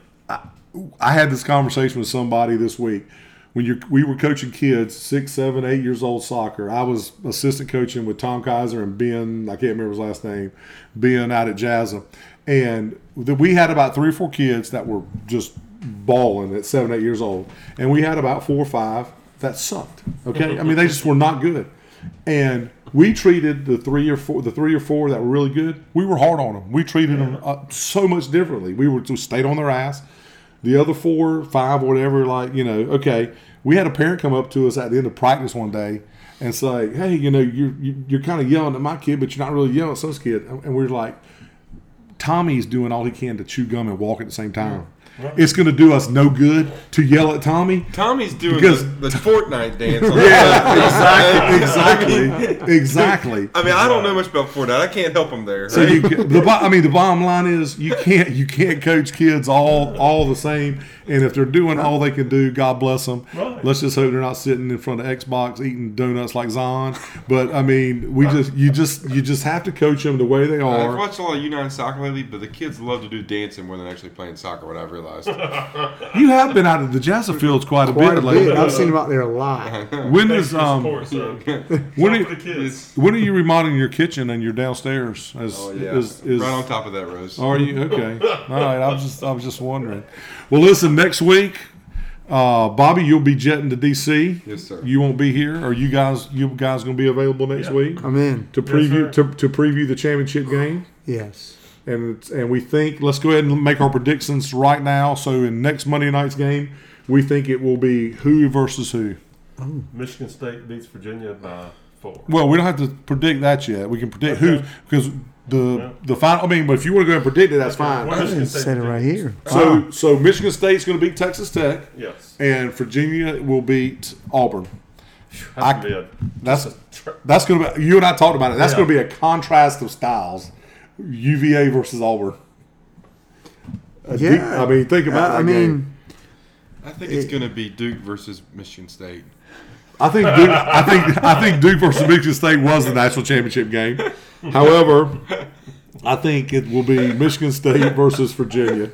I had this conversation with somebody this week. We were coaching kids, 6, 7, 8 years old soccer. I was assistant coaching with Tom Kaiser and Ben, I can't remember his last name, Ben out at Jazza. And we had about 3 or 4 kids that were just balling at 7, 8 years old. And we had about 4 or 5 that sucked. Okay? I mean, they just were not good. And we treated the 3 or 4 that were really good, we were hard on them. We treated them so much differently. We were just stayed on their ass. The other 4, 5, whatever, okay. We had a parent come up to us at the end of practice one day and say, hey, you're kind of yelling at my kid, but you're not really yelling at Son's kid. And we're like, Tommy's doing all he can to chew gum and walk at the same time. Right. It's going to do us no good to yell at Tommy. Tommy's doing Because- the Fortnite dance. On Yeah, exactly. I mean, I don't know much about Fortnite. I can't help him there. So the bottom line is you can't coach kids all the same, and if they're doing all they can do, God bless them. Right. Let's just hope they're not sitting in front of Xbox eating donuts like Zon. But I mean, you just have to coach them the way they I've are. watched a lot of United Soccer lately, but the kids love to do dancing more than actually playing soccer. What I've realized. You have been out of the Jazza fields quite a Quite bit a lately. bit. I've seen him out there a lot. When Thanks is for your support, son. when Talk are- for the kids. when are you remodeling your kitchen and your downstairs? Oh yeah, is right on top of that, Rose. Are you okay? All right. I was just wondering. Well, listen. Next week, Bobby, you'll be jetting to DC. Yes, sir. You won't be here. Are you guys going to be available next Yeah. week I'm in. to Yes, preview sir. to preview the championship game? Yes. And we think, let's go ahead and make our predictions right now. So in next Monday night's game, we think it will be who versus who. Michigan State beats Virginia by 4. Well, we don't have to predict that yet. We can predict who Okay. because the final. I mean, but if you want to go and predict it, that's fine. Well, I Michigan didn't State, said it right Virginia. here. So Michigan State's going to beat Texas Tech, Yes. and Virginia will beat Auburn. That's good. That's going to be. You and I talked about it. That's Yeah. going to be a contrast of styles. UVA versus Auburn. Yeah. I mean, think about that I game. mean, I think it's going to be Duke versus Michigan State. I think Duke, I think Duke versus Michigan State was the national championship game. However, I think it will be Michigan State versus Virginia.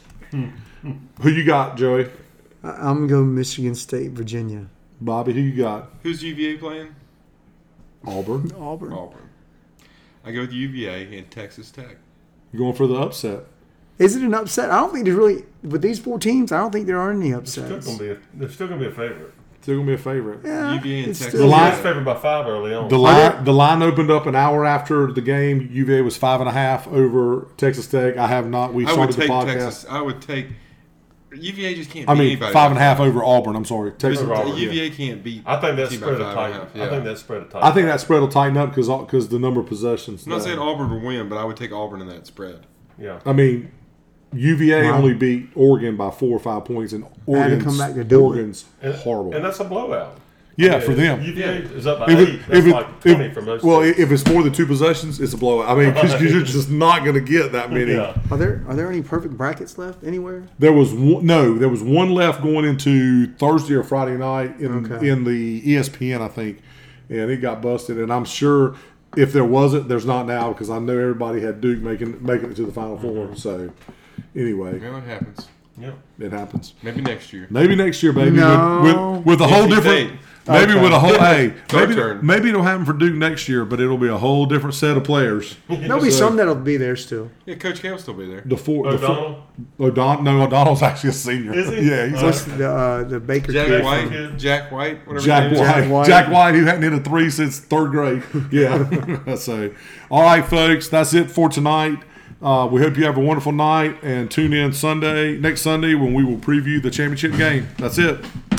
Who you got, Joey? I'm going to go Michigan State, Virginia. Bobby, who you got? Who's UVA playing? Auburn. Auburn. Auburn. I go with UVA and Texas Tech. You going for the upset? Is it an upset? I don't think there's really, with these 4 teams, I don't think there are any upsets. They're still going to be a favorite. Still gonna be a favorite. Yeah, UVA and it's Texas. The UVA line- was favored by 5 early on. The line opened up an hour after the game. UVA was 5.5 over Texas Tech. I have not. We I would started the take podcast. Texas. I would take UVA. Just can't. I beat mean, anybody 5.5 over Auburn. I'm sorry, Texas. Over Auburn. UVA can't beat. I think that team by spread will 5.5, tighten. yeah. I think that spread will tighten. I think that spread will tighten up because the number of possessions. I'm not saying Auburn will win, but I would take Auburn in that spread. Yeah. I mean, UVA Wow. only beat Oregon by 4 or 5 points, and Had to Oregon's, come back to do it. Oregon's horrible. And that's a blowout. Yeah, for them. UVA is up by If 8. it- That's if it- like 20 from those well, teams. if it's more than 2 possessions, it's a blowout. I mean, because you're just not going to get that many. Yeah. Are there any perfect brackets left anywhere? There was one left going into Thursday or Friday night Okay. in the ESPN, I think, and it got busted. And I'm sure if there wasn't, there's not now because I know everybody had Duke making it to the Final Four. So anyway, You know what happens? Yeah. it happens. Maybe next year. Maybe next year, baby, No. with a whole NC different. State. Maybe Okay. with a whole Our turn. maybe it'll happen for Duke next year, but it'll be a whole different set of players. There'll be some that'll be there still. Yeah, Coach K will still be there. O'Donnell's actually a senior. Is he? Yeah, he's What's the Baker Jack kid White. from- Jack White. Whatever. Jack his name is. White. Jack White, who hadn't hit a 3 since 3rd grade. Yeah. So, all right, folks, that's it for tonight. We hope you have a wonderful night and tune in next Sunday when we will preview the championship game. That's it.